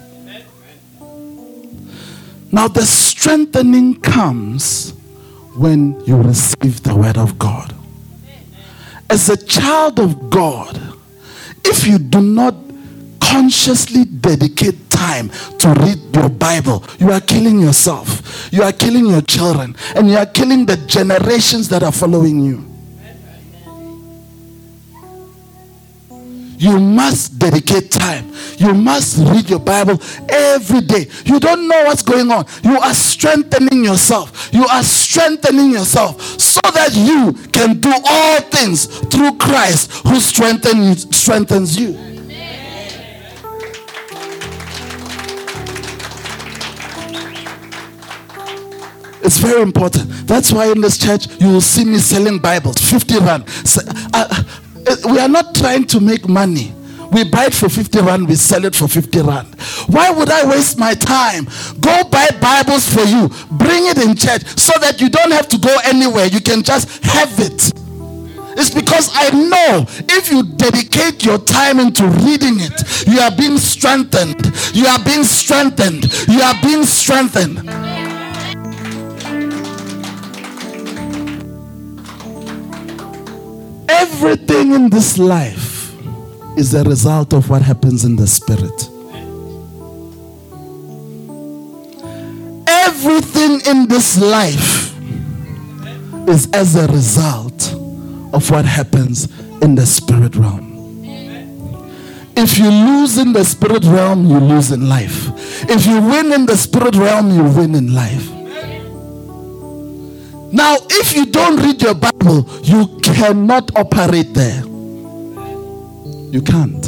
Now the strengthening comes when you receive the word of God. As a child of God, if you do not consciously dedicate time to read your Bible, you are killing yourself. You are killing your children. And you are killing the generations that are following you. You must dedicate time. You must read your Bible every day. You don't know what's going on. You are strengthening yourself. You are strengthening yourself so that you can do all things through Christ who strengthens you. It's very important. That's why in this church you will see me selling Bibles, 50 rand. We are not trying to make money. We buy it for 50 rand, we sell it for 50 rand. Why would I waste my time? Go buy Bibles for you. Bring it in church so that you don't have to go anywhere. You can just have it. It's because I know if you dedicate your time into reading it, you are being strengthened. You are being strengthened. You are being strengthened. Everything in this life is a result of what happens in the spirit. Everything in this life is as a result of what happens in the spirit realm. If you lose in the spirit realm, you lose in life. If you win in the spirit realm, you win in life. Now, if you don't read your Bible, you cannot operate there. You can't.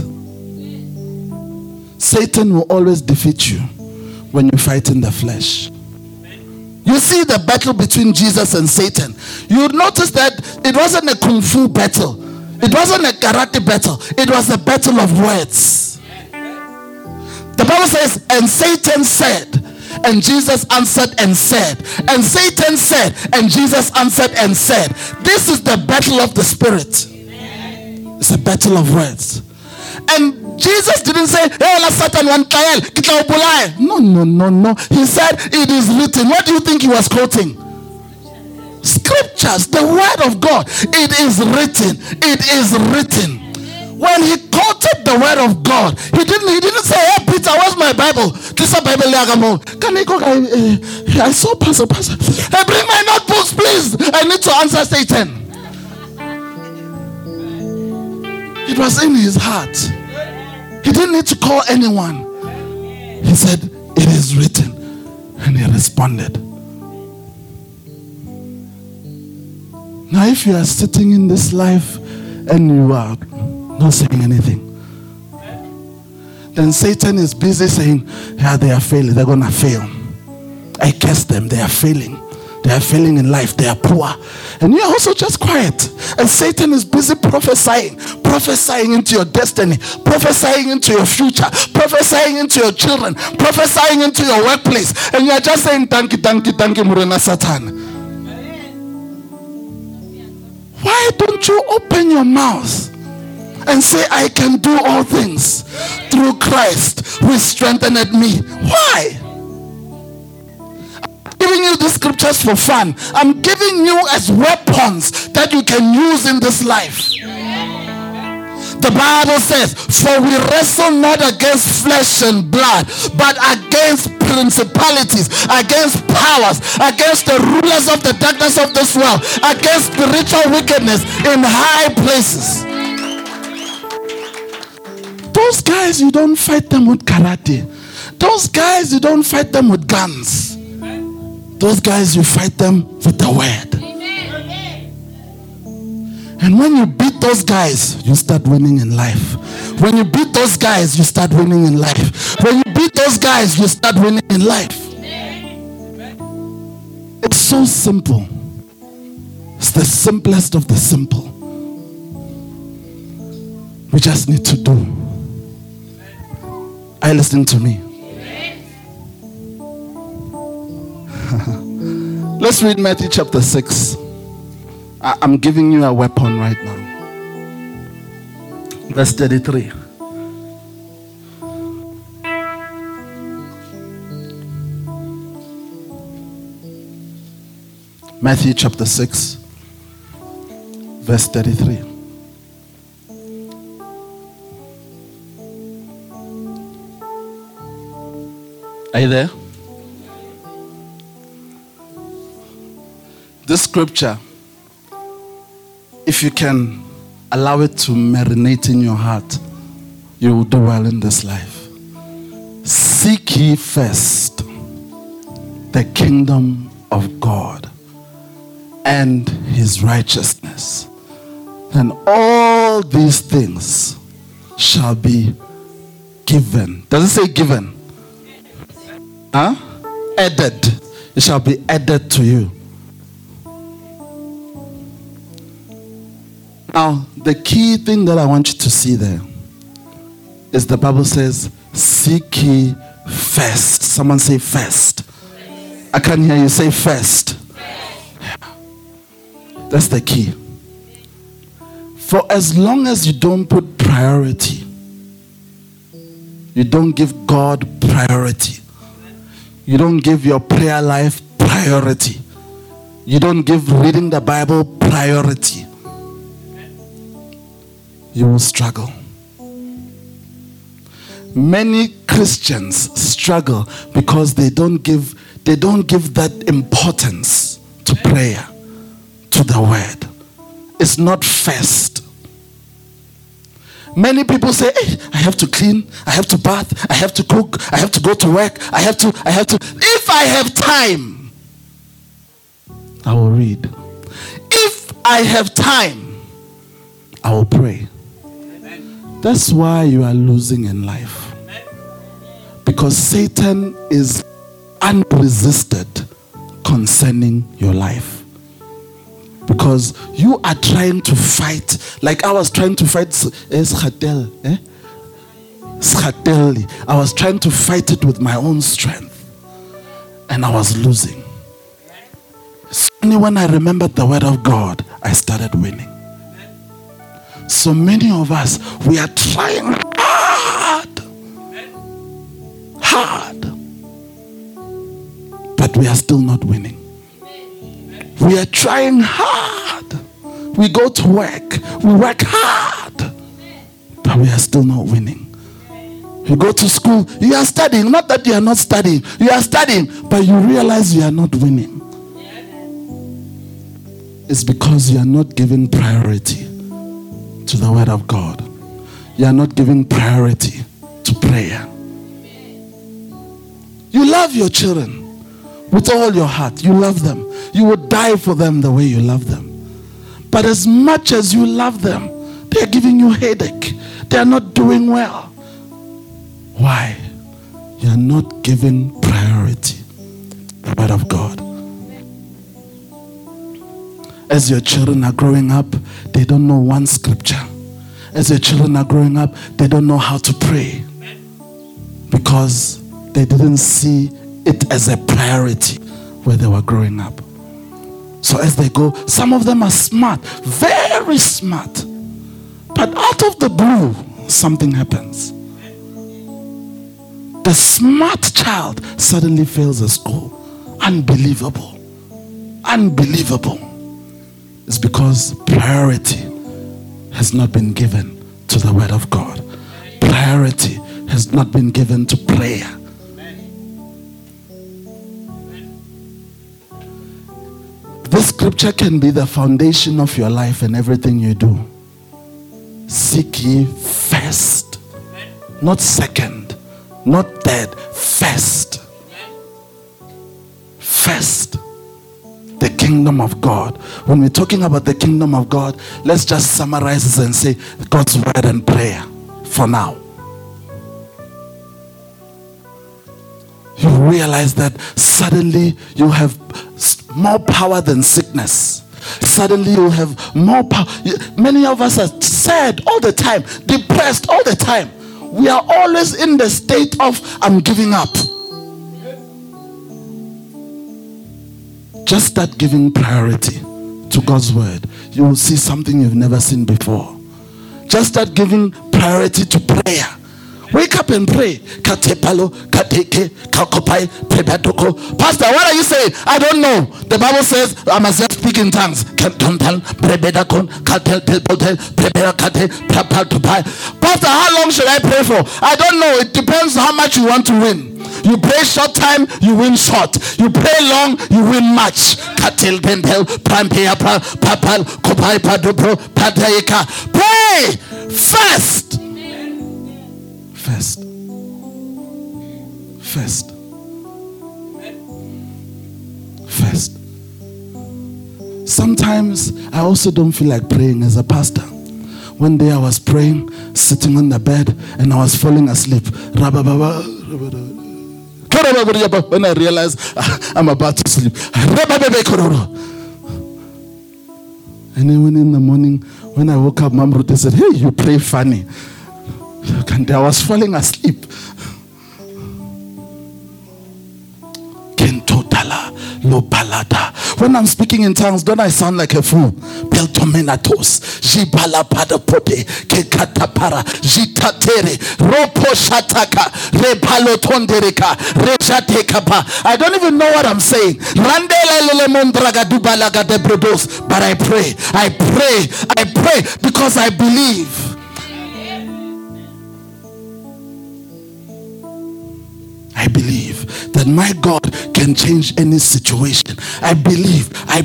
Satan will always defeat you when you fight in the flesh. You see the battle between Jesus and Satan. You notice that it wasn't a kung fu battle. It wasn't a karate battle. It was a battle of words. The Bible says, and Satan said, and Jesus answered and said, and Satan said, and Jesus answered and said. This is the battle of the Spirit. It's a battle of words. And Jesus didn't say, hey, la Satan one trial. No. He said, it is written. What do you think he was quoting? Scriptures, the word of God. It is written. It is written. When he quoted the word of God, he didn't say, hey Peter, where's my Bible? This is Bible. Can I go? I saw Pastor. Hey, bring my notebooks, please. I need to answer Satan. It was in his heart. He didn't need to call anyone. He said, it is written. And he responded. Now if you are sitting in this life and you are not saying anything, then Satan is busy saying, yeah, they are failing. They're going to fail. I curse them. They are failing. They are failing in life. They are poor. And you're also just quiet. And Satan is busy prophesying into your destiny, prophesying into your future, prophesying into your children, prophesying into your workplace. And you're just saying, thank you, Murena Satan. Why don't you open your mouth and say, I can do all things through Christ who strengthened me? Why? Giving you these scriptures for fun. I'm giving you as weapons that you can use in this life. The Bible says, for we wrestle not against flesh and blood, but against principalities, against powers, against the rulers of the darkness of this world, against spiritual wickedness in high places. Those guys, you don't fight them with karate. Those guys, you don't fight them with guns. Those guys, you fight them with the word. And when you beat those guys, you start winning in life. When you beat those guys, you start winning in life. When you beat those guys, you start winning in life. It's so simple. It's the simplest of the simple. We just need to do. Are you listening to me? Let's read Matthew chapter 6. I'm giving you a weapon right now. Verse 33. Matthew chapter 6, verse 33. Are you there? This scripture, if you can allow it to marinate in your heart, you will do well in this life. Seek ye first the kingdom of God and his righteousness, and all these things shall be given. Does it say given? Added. It shall be added to you. Now, the key thing that I want you to see there is the Bible says, seek ye first. Someone say first. I can hear you say first. That's the key. For as long as you don't put priority, you don't give God priority, you don't give your prayer life priority, you don't give reading the Bible priority, you will struggle. Many Christians struggle because they don't give that importance to prayer, to the word. It's not first. Many people say, hey, I have to clean, I have to bath, I have to cook, I have to go to work, I have to. If I have time, I will read. If I have time, I will pray. That's why you are losing in life. Because Satan is unresisted concerning your life. Because you are trying to fight, like I was trying to fight Schatel. I was trying to fight it with my own strength. And I was losing. Only when I remembered the word of God, I started winning. So many of us, we are trying hard, but we are still not winning. We are trying hard. We go to work, we work hard, but we are still not winning. You go to school, you are studying, not that you are not studying, you are studying, but you realize you are not winning. It's because you are not giving priority to the word of God. You are not giving priority to prayer. You love your children with all your heart. You love them. You would die for them the way you love them. But as much as you love them, they are giving you headache. They are not doing well. Why? You are not giving priority to the word of God. As your children are growing up, they don't know one scripture. As your children are growing up, they don't know how to pray. Because they didn't see it as a priority where they were growing up. So as they go, some of them are smart, very smart. But out of the blue, something happens. The smart child suddenly fails at school. Unbelievable. Unbelievable. It's because priority has not been given to the word of God. Priority has not been given to prayer. This scripture can be the foundation of your life and everything you do. Seek ye first, not second, not third, first. First, the kingdom of God. When we're talking about the kingdom of God, let's just summarize this and say God's word and prayer for now. You realize that suddenly you have more power than sickness. Suddenly you have more power. Many of us are sad all the time, depressed all the time. We are always in the state of I'm giving up. Just start giving priority to God's word. You will see something you've never seen before. Just start giving priority to prayer. Wake up and pray. Pastor, what are you saying? I don't know. The Bible says I must just speak in tongues. Pastor, how long should I pray for? I don't know. It depends how much you want to win. You pray short time, you win short. You pray long, you win much. Pray first. First. First. First. Sometimes I also don't feel like praying as a pastor. One day I was praying, sitting on the bed, and I was falling asleep. When I realized I'm about to sleep. And then when in the morning, when I woke up, Mom Ruth said, hey, you pray funny. And I was falling asleep. When I'm speaking in tongues, don't I sound like a fool? Peltomenatos, Jibala Padapote, Kekatapara, Jitatere, Ropo Shataka, Repalotondereka, Rejatekapa. I don't even know what I'm saying. But I pray because I believe. I believe that my God can change any situation. I believe.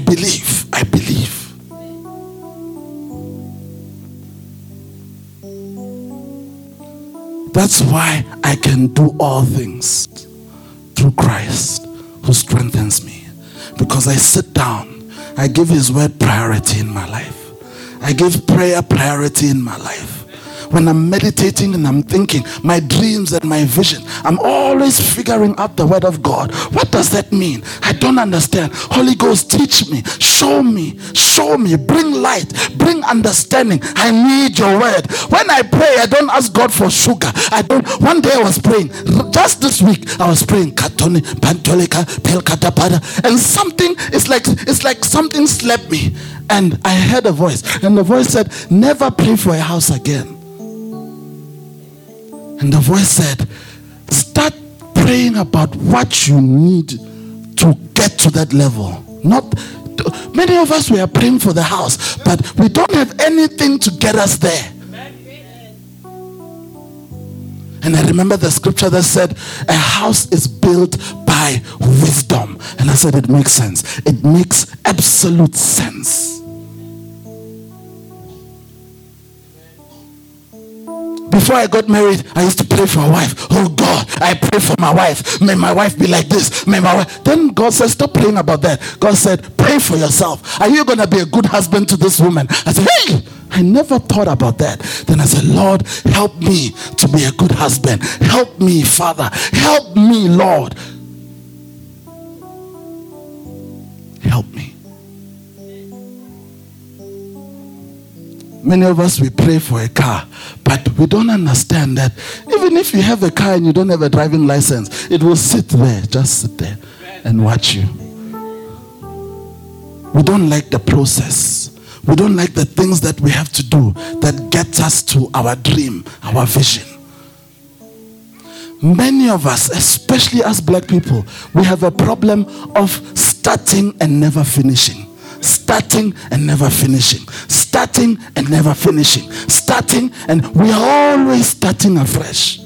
That's why I can do all things through Christ who strengthens me. Because I sit down, I give his word priority in my life. I give prayer priority in my life. when I'm meditating and I'm thinking, my dreams and my vision, I'm always figuring out the word of God. What does that mean? I don't understand. Holy Ghost, teach me, show me, bring light, bring understanding. I need your word. When I pray, I don't ask God for sugar. One day I was praying, just this week, I was praying, Katoni, Pantoleka, Pelkatapada, and something, it's like something slapped me. And I heard a voice, and the voice said, never pray for a house again. And the voice said, start praying about what you need to get to that level. Many of us, we are praying for the house, but we don't have anything to get us there. And I remember the scripture that said, a house is built by wisdom. And I said, it makes sense. It makes absolute sense. Before I got married, I used to pray for a wife. Oh God, I pray for my wife. May my wife be like this. May my wife. Then God said, stop praying about that. God said, pray for yourself. Are you going to be a good husband to this woman? I said, hey, I never thought about that. Then I said, Lord, help me to be a good husband. Help me, Father. Help me, Lord. Help me. Many of us, we pray for a car, but we don't understand that even if you have a car and you don't have a driving license, it will sit there, just sit there and watch you. We don't like the process. We don't like the things that we have to do that gets us to our dream, our vision. Many of us, especially us black people, we have a problem of starting and never finishing. Starting and never finishing. Starting and never finishing. Starting, and we are always starting afresh.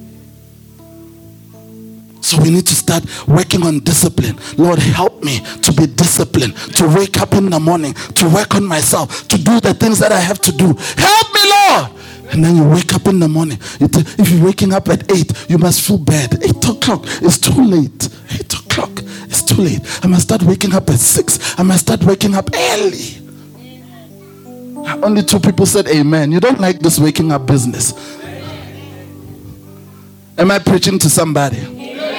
So we need to start working on discipline. Lord, help me to be disciplined, to wake up in the morning, to work on myself, to do the things that I have to do. Help me, Lord. And then you wake up in the morning. If you're waking up at 8, you must feel bad. 8 o'clock, it's too late. 8 o'clock, it's too late. I must start waking up at 6. I must start waking up early. Only 2 people said amen. You don't like this waking up business. Am I preaching to somebody?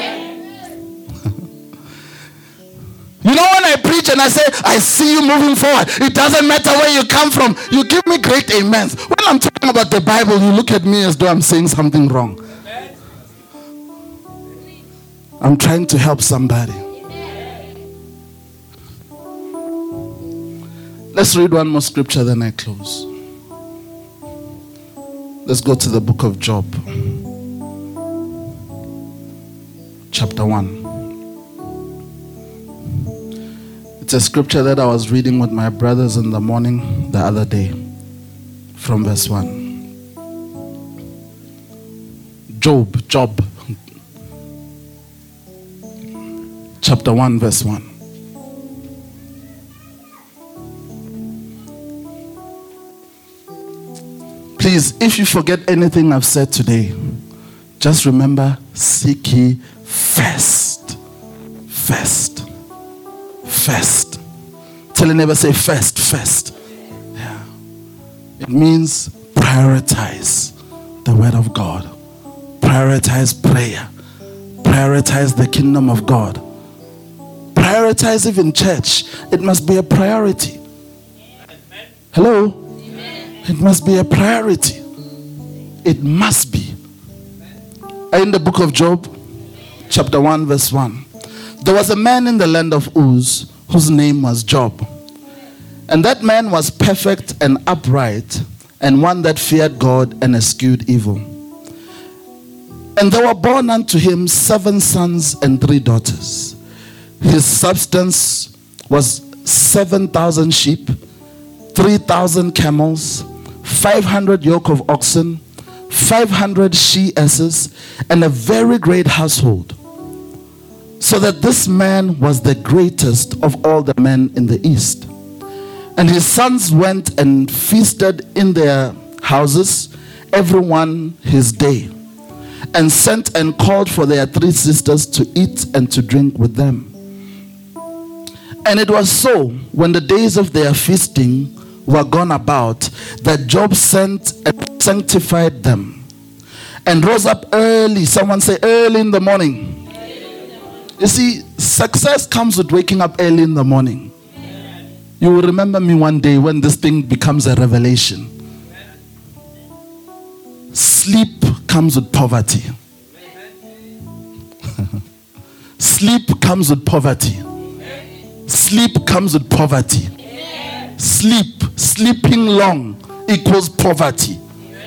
You know, when I preach and I say, I see you moving forward, it doesn't matter where you come from. You give me great amens. When I'm talking about the Bible, you look at me as though I'm saying something wrong. I'm trying to help somebody. Let's read one more scripture, then I close. Let's go to the book of Job. Chapter 1. It's a scripture that I was reading with my brothers in the morning the other day, from verse 1. Job. Chapter 1, verse 1. Please, if you forget anything I've said today, just remember, seek ye first. First. First. Tell your neighbor, say first. Yeah. It means prioritize the word of God. Prioritize prayer. Prioritize the kingdom of God. Prioritize even church. It must be a priority. Hello? It must be a priority. It must be. In the book of Job, chapter 1, verse 1. There was a man in the land of Uz whose name was Job. And that man was perfect and upright, and one that feared God and eschewed evil. And there were born unto him 7 sons and 3 daughters. His substance was 7,000 sheep, 3,000 camels, 500 yoke of oxen, 500 she-asses, and a very great household. So that this man was the greatest of all the men in the east. And his sons went and feasted in their houses, every one his day, and sent and called for their 3 sisters to eat and to drink with them. And it was so, when the days of their feasting were gone about, that Job sent and sanctified them, and rose up early. Someone say early in the morning. You see, success comes with waking up early in the morning. You will remember me one day when this thing becomes a revelation. Sleep comes with poverty. Sleep comes with poverty. Sleep comes with poverty. Sleeping long equals poverty.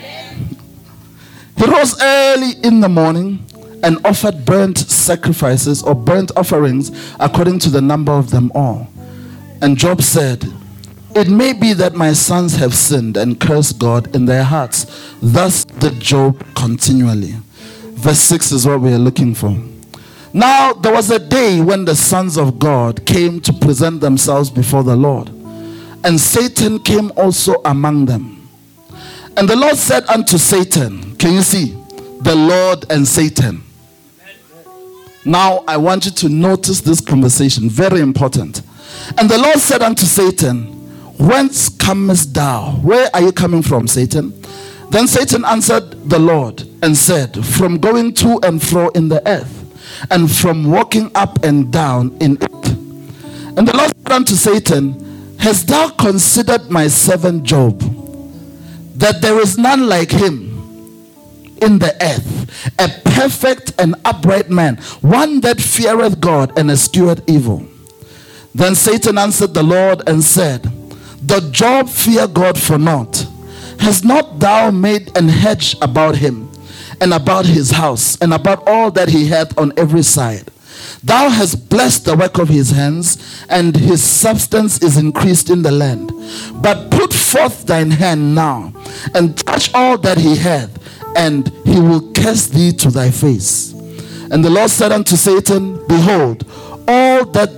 He rose early in the morning and offered burnt sacrifices or burnt offerings according to the number of them all. And Job said, "It may be that my sons have sinned and cursed God in their hearts." Thus did Job continually. Verse 6 is what we are looking for. Now there was a day when the sons of God came to present themselves before the Lord, and Satan came also among them. And the Lord said unto Satan, can you see? The Lord and Satan. Now I want you to notice this conversation, very important. And the Lord said unto Satan, "Whence comest thou?" Where are you coming from, Satan? Then Satan answered the Lord and said, "From going to and fro in the earth, and from walking up and down in it." And the Lord said unto Satan, "Hast thou considered my servant Job, that there is none like him in the earth, a perfect and upright man, one that feareth God and escheweth evil?" Then Satan answered the Lord and said, "Doth Job fear God for naught? Hast not thou made an hedge about him, and about his house, and about all that he hath on every side? Thou hast blessed the work of his hands, and his substance is increased in the land. But put forth thine hand now, and touch all that he hath, and he will curse thee to thy face." And the Lord said unto Satan, "Behold, all that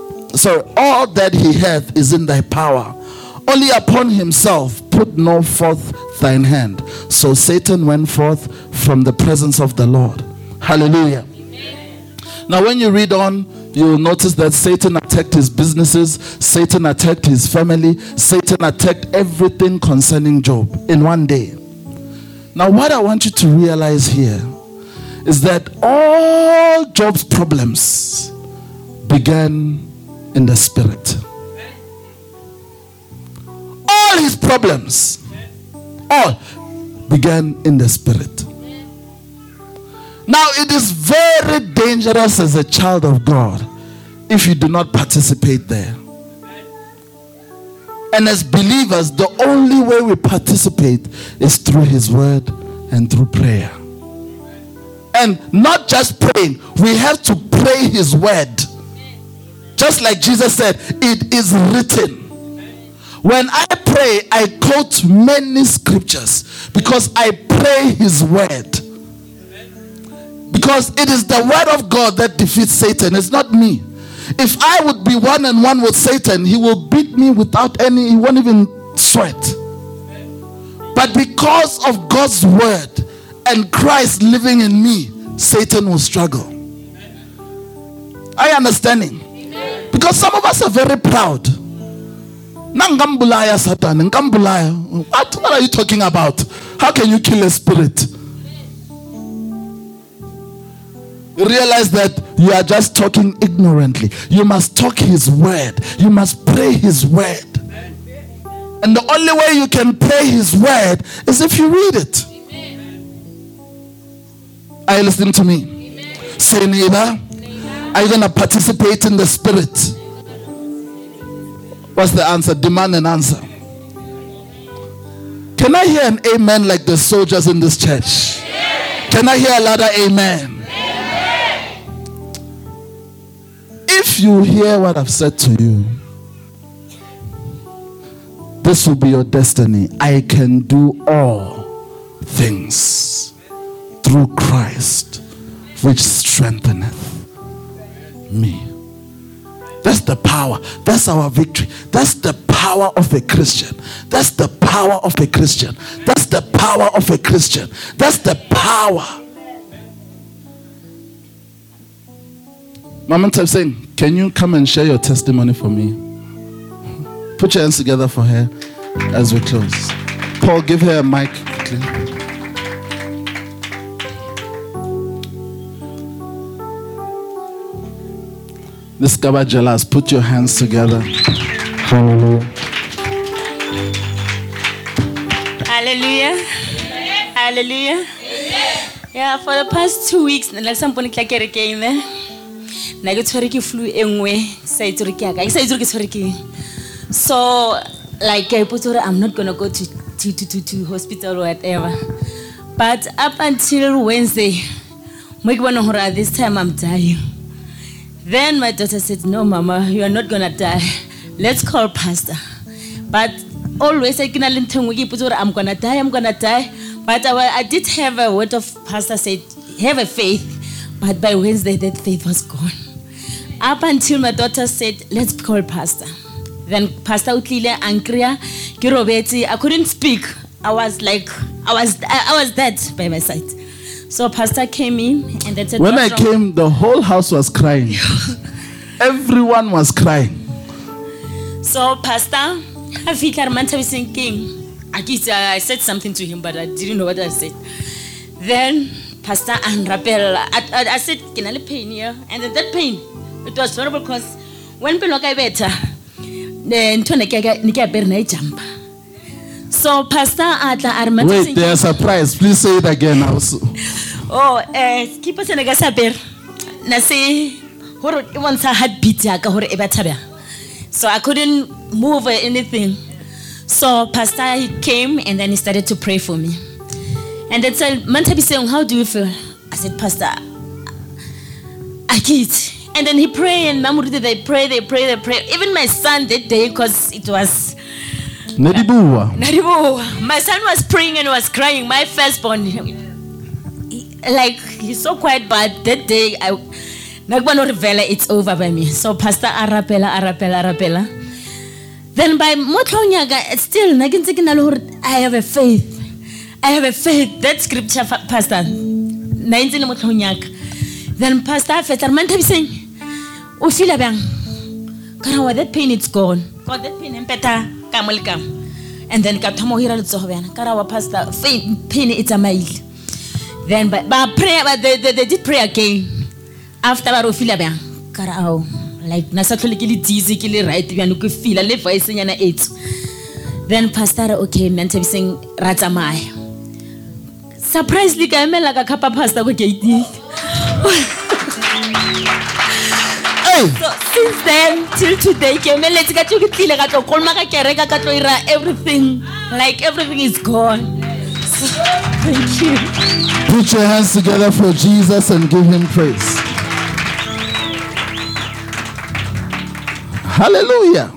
he hath is in thy power. Only upon himself put no forth thine hand." So Satan went forth from the presence of the Lord. Hallelujah. Now when you read on, you will notice that Satan attacked his businesses, Satan attacked his family, Satan attacked everything concerning Job in one day. Now what I want you to realize here is that all Job's problems began in the spirit. All his problems, all began in the spirit. Now it is very dangerous as a child of God if you do not participate there. And as believers, the only way we participate is through his word and through prayer. And not just praying, we have to pray his word. Just like Jesus said, "It is written." When I pray, I quote many scriptures because I pray his word. Because it is the word of God that defeats Satan. It's not me. If I would be one-on-one with Satan, he will beat me without he won't even sweat. But because of God's word and Christ living in me, Satan will struggle. Are you understanding? Because some of us are very proud. Nangambulaya Satan, ngambulaya. What are you talking about? How can you kill a spirit? You realize that you are just talking ignorantly. You must talk his word. You must pray his word. And the only way you can pray his word is if you read it. Are you listening to me? Say, neighbor, are you going to participate in the spirit? What's the answer? Demand an answer. Can I hear an amen like the soldiers in this church? Can I hear a louder amen? If you hear what I've said to you, this will be your destiny. I can do all things through Christ, which strengtheneth me. That's the power. That's our victory. That's the power of a Christian. That's the power of a Christian. That's the power of a Christian. That's the power. Mama kept saying, "Can you come and share your testimony for me?" Put your hands together for her. as we close. Paul, give her a mic quickly. This Gabajalas, put your hands together. Hallelujah. Hallelujah. Hallelujah. Yeah, for the past 2 weeks, like somebody like again there. Nagutoriki flew anyway. So, like I put I'm not gonna go to hospital or whatever. But up until Wednesday, this time I'm dying. Then my daughter said, "No, Mama, you are not gonna die. Let's call Pastor." But always I'm gonna die. But I did have a word of Pastor said, "Have a faith." But by Wednesday, that faith was gone. Up until my daughter said, "Let's call Pastor." Then Pastor Utlile Ankria Kirobeti, I couldn't speak. I was dead by my side. So Pastor came in and then said, when I came, the whole house was crying. Everyone was crying. So Pastor, I said something to him, but I didn't know what I said. Then Pastor Anrapel, I said, "Can I pain here?" And then that pain, it was horrible because when Peloka better, then jump. So Pastor Atla Armand. Wait, they are surprised. Please say it again also. Oh, keep us in a gasaber. Nasi, what it wants a heartbeat, so I couldn't move or anything. So Pastor he came and then he started to pray for me. And then said, "Mantabi saying, how do you feel?" I said, "Pastor, I get." And then he prayed and they pray. Even my son that day, because it was Nadibuwa. My son was praying and was crying. My firstborn, he's so quiet, but that day it's over by me. So Pastor Arapela. Then by Motlonyaga, still I have a faith. That scripture, Pastor 19 Motlonyaga. Then Pastor Fetarman saying, "Ufila bang, karawa that pain it's gone. God that pain better come. And then Katomo Hira Zohan, Karawa Pastor pain it's a mile." Then but prayer, but they did pray again. After Ufila bang, Karao, like Nasatoli dizzy, right? You could feel a live voice in 8. Then Pastor okay, meant to be saying Ratamai. Surprisingly, I met like a kappa pastor with So since then till today, everything is gone. So, thank you. Put your hands together for Jesus and give him praise. Hallelujah.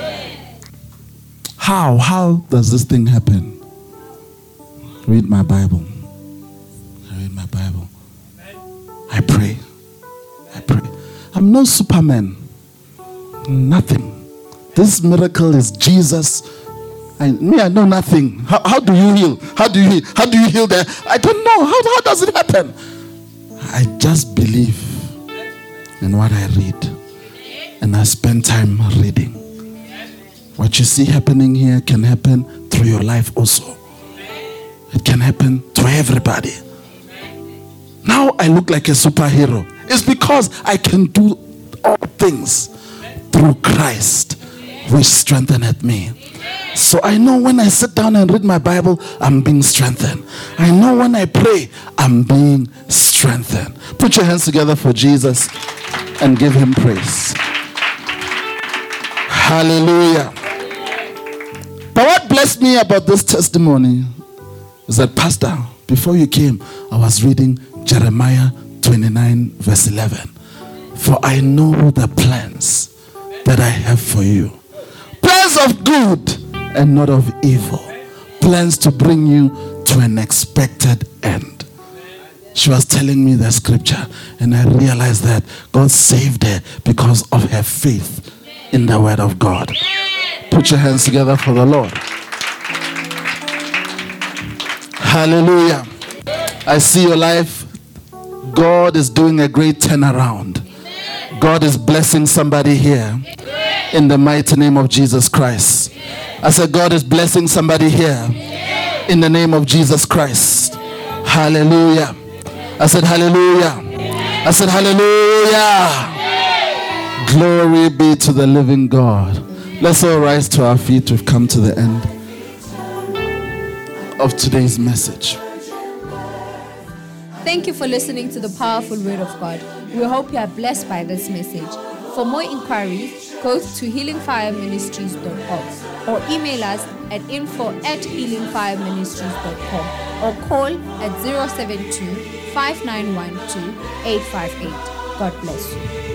How does this thing happen? Read my Bible. I read my Bible. I pray. I'm no Superman. Nothing. This miracle is Jesus. I know nothing. How do you heal? How do you heal there? I don't know. How does it happen? I just believe in what I read. And I spend time reading. What you see happening here can happen through your life also. It can happen to everybody. Now I look like a superhero. It's because I can do all things through Christ, which strengtheneth me. So I know when I sit down and read my Bible, I'm being strengthened. I know when I pray, I'm being strengthened. Put your hands together for Jesus and give him praise. Hallelujah. But what blessed me about this testimony is that, Pastor, before you came, I was reading Jeremiah 29 verse 11. For I know the plans that I have for you. Plans of good and not of evil. Plans to bring you to an expected end. She was telling me the scripture and I realized that God saved her because of her faith in the word of God. Put your hands together for the Lord. Hallelujah. I see your life. God is doing a great turnaround. God is blessing somebody here in the mighty name of Jesus Christ. I said, God is blessing somebody here. In the name of Jesus Christ. Hallelujah. I said, hallelujah. I said, hallelujah. Glory be to the living God. Let's all rise to our feet. We've come to the end of today's message. Thank you for listening to the powerful word of God. We hope you are blessed by this message. For more inquiries, go to healingfireministries.org or email us at info@healingfireministries.com or call at 072 5912 858. God bless you.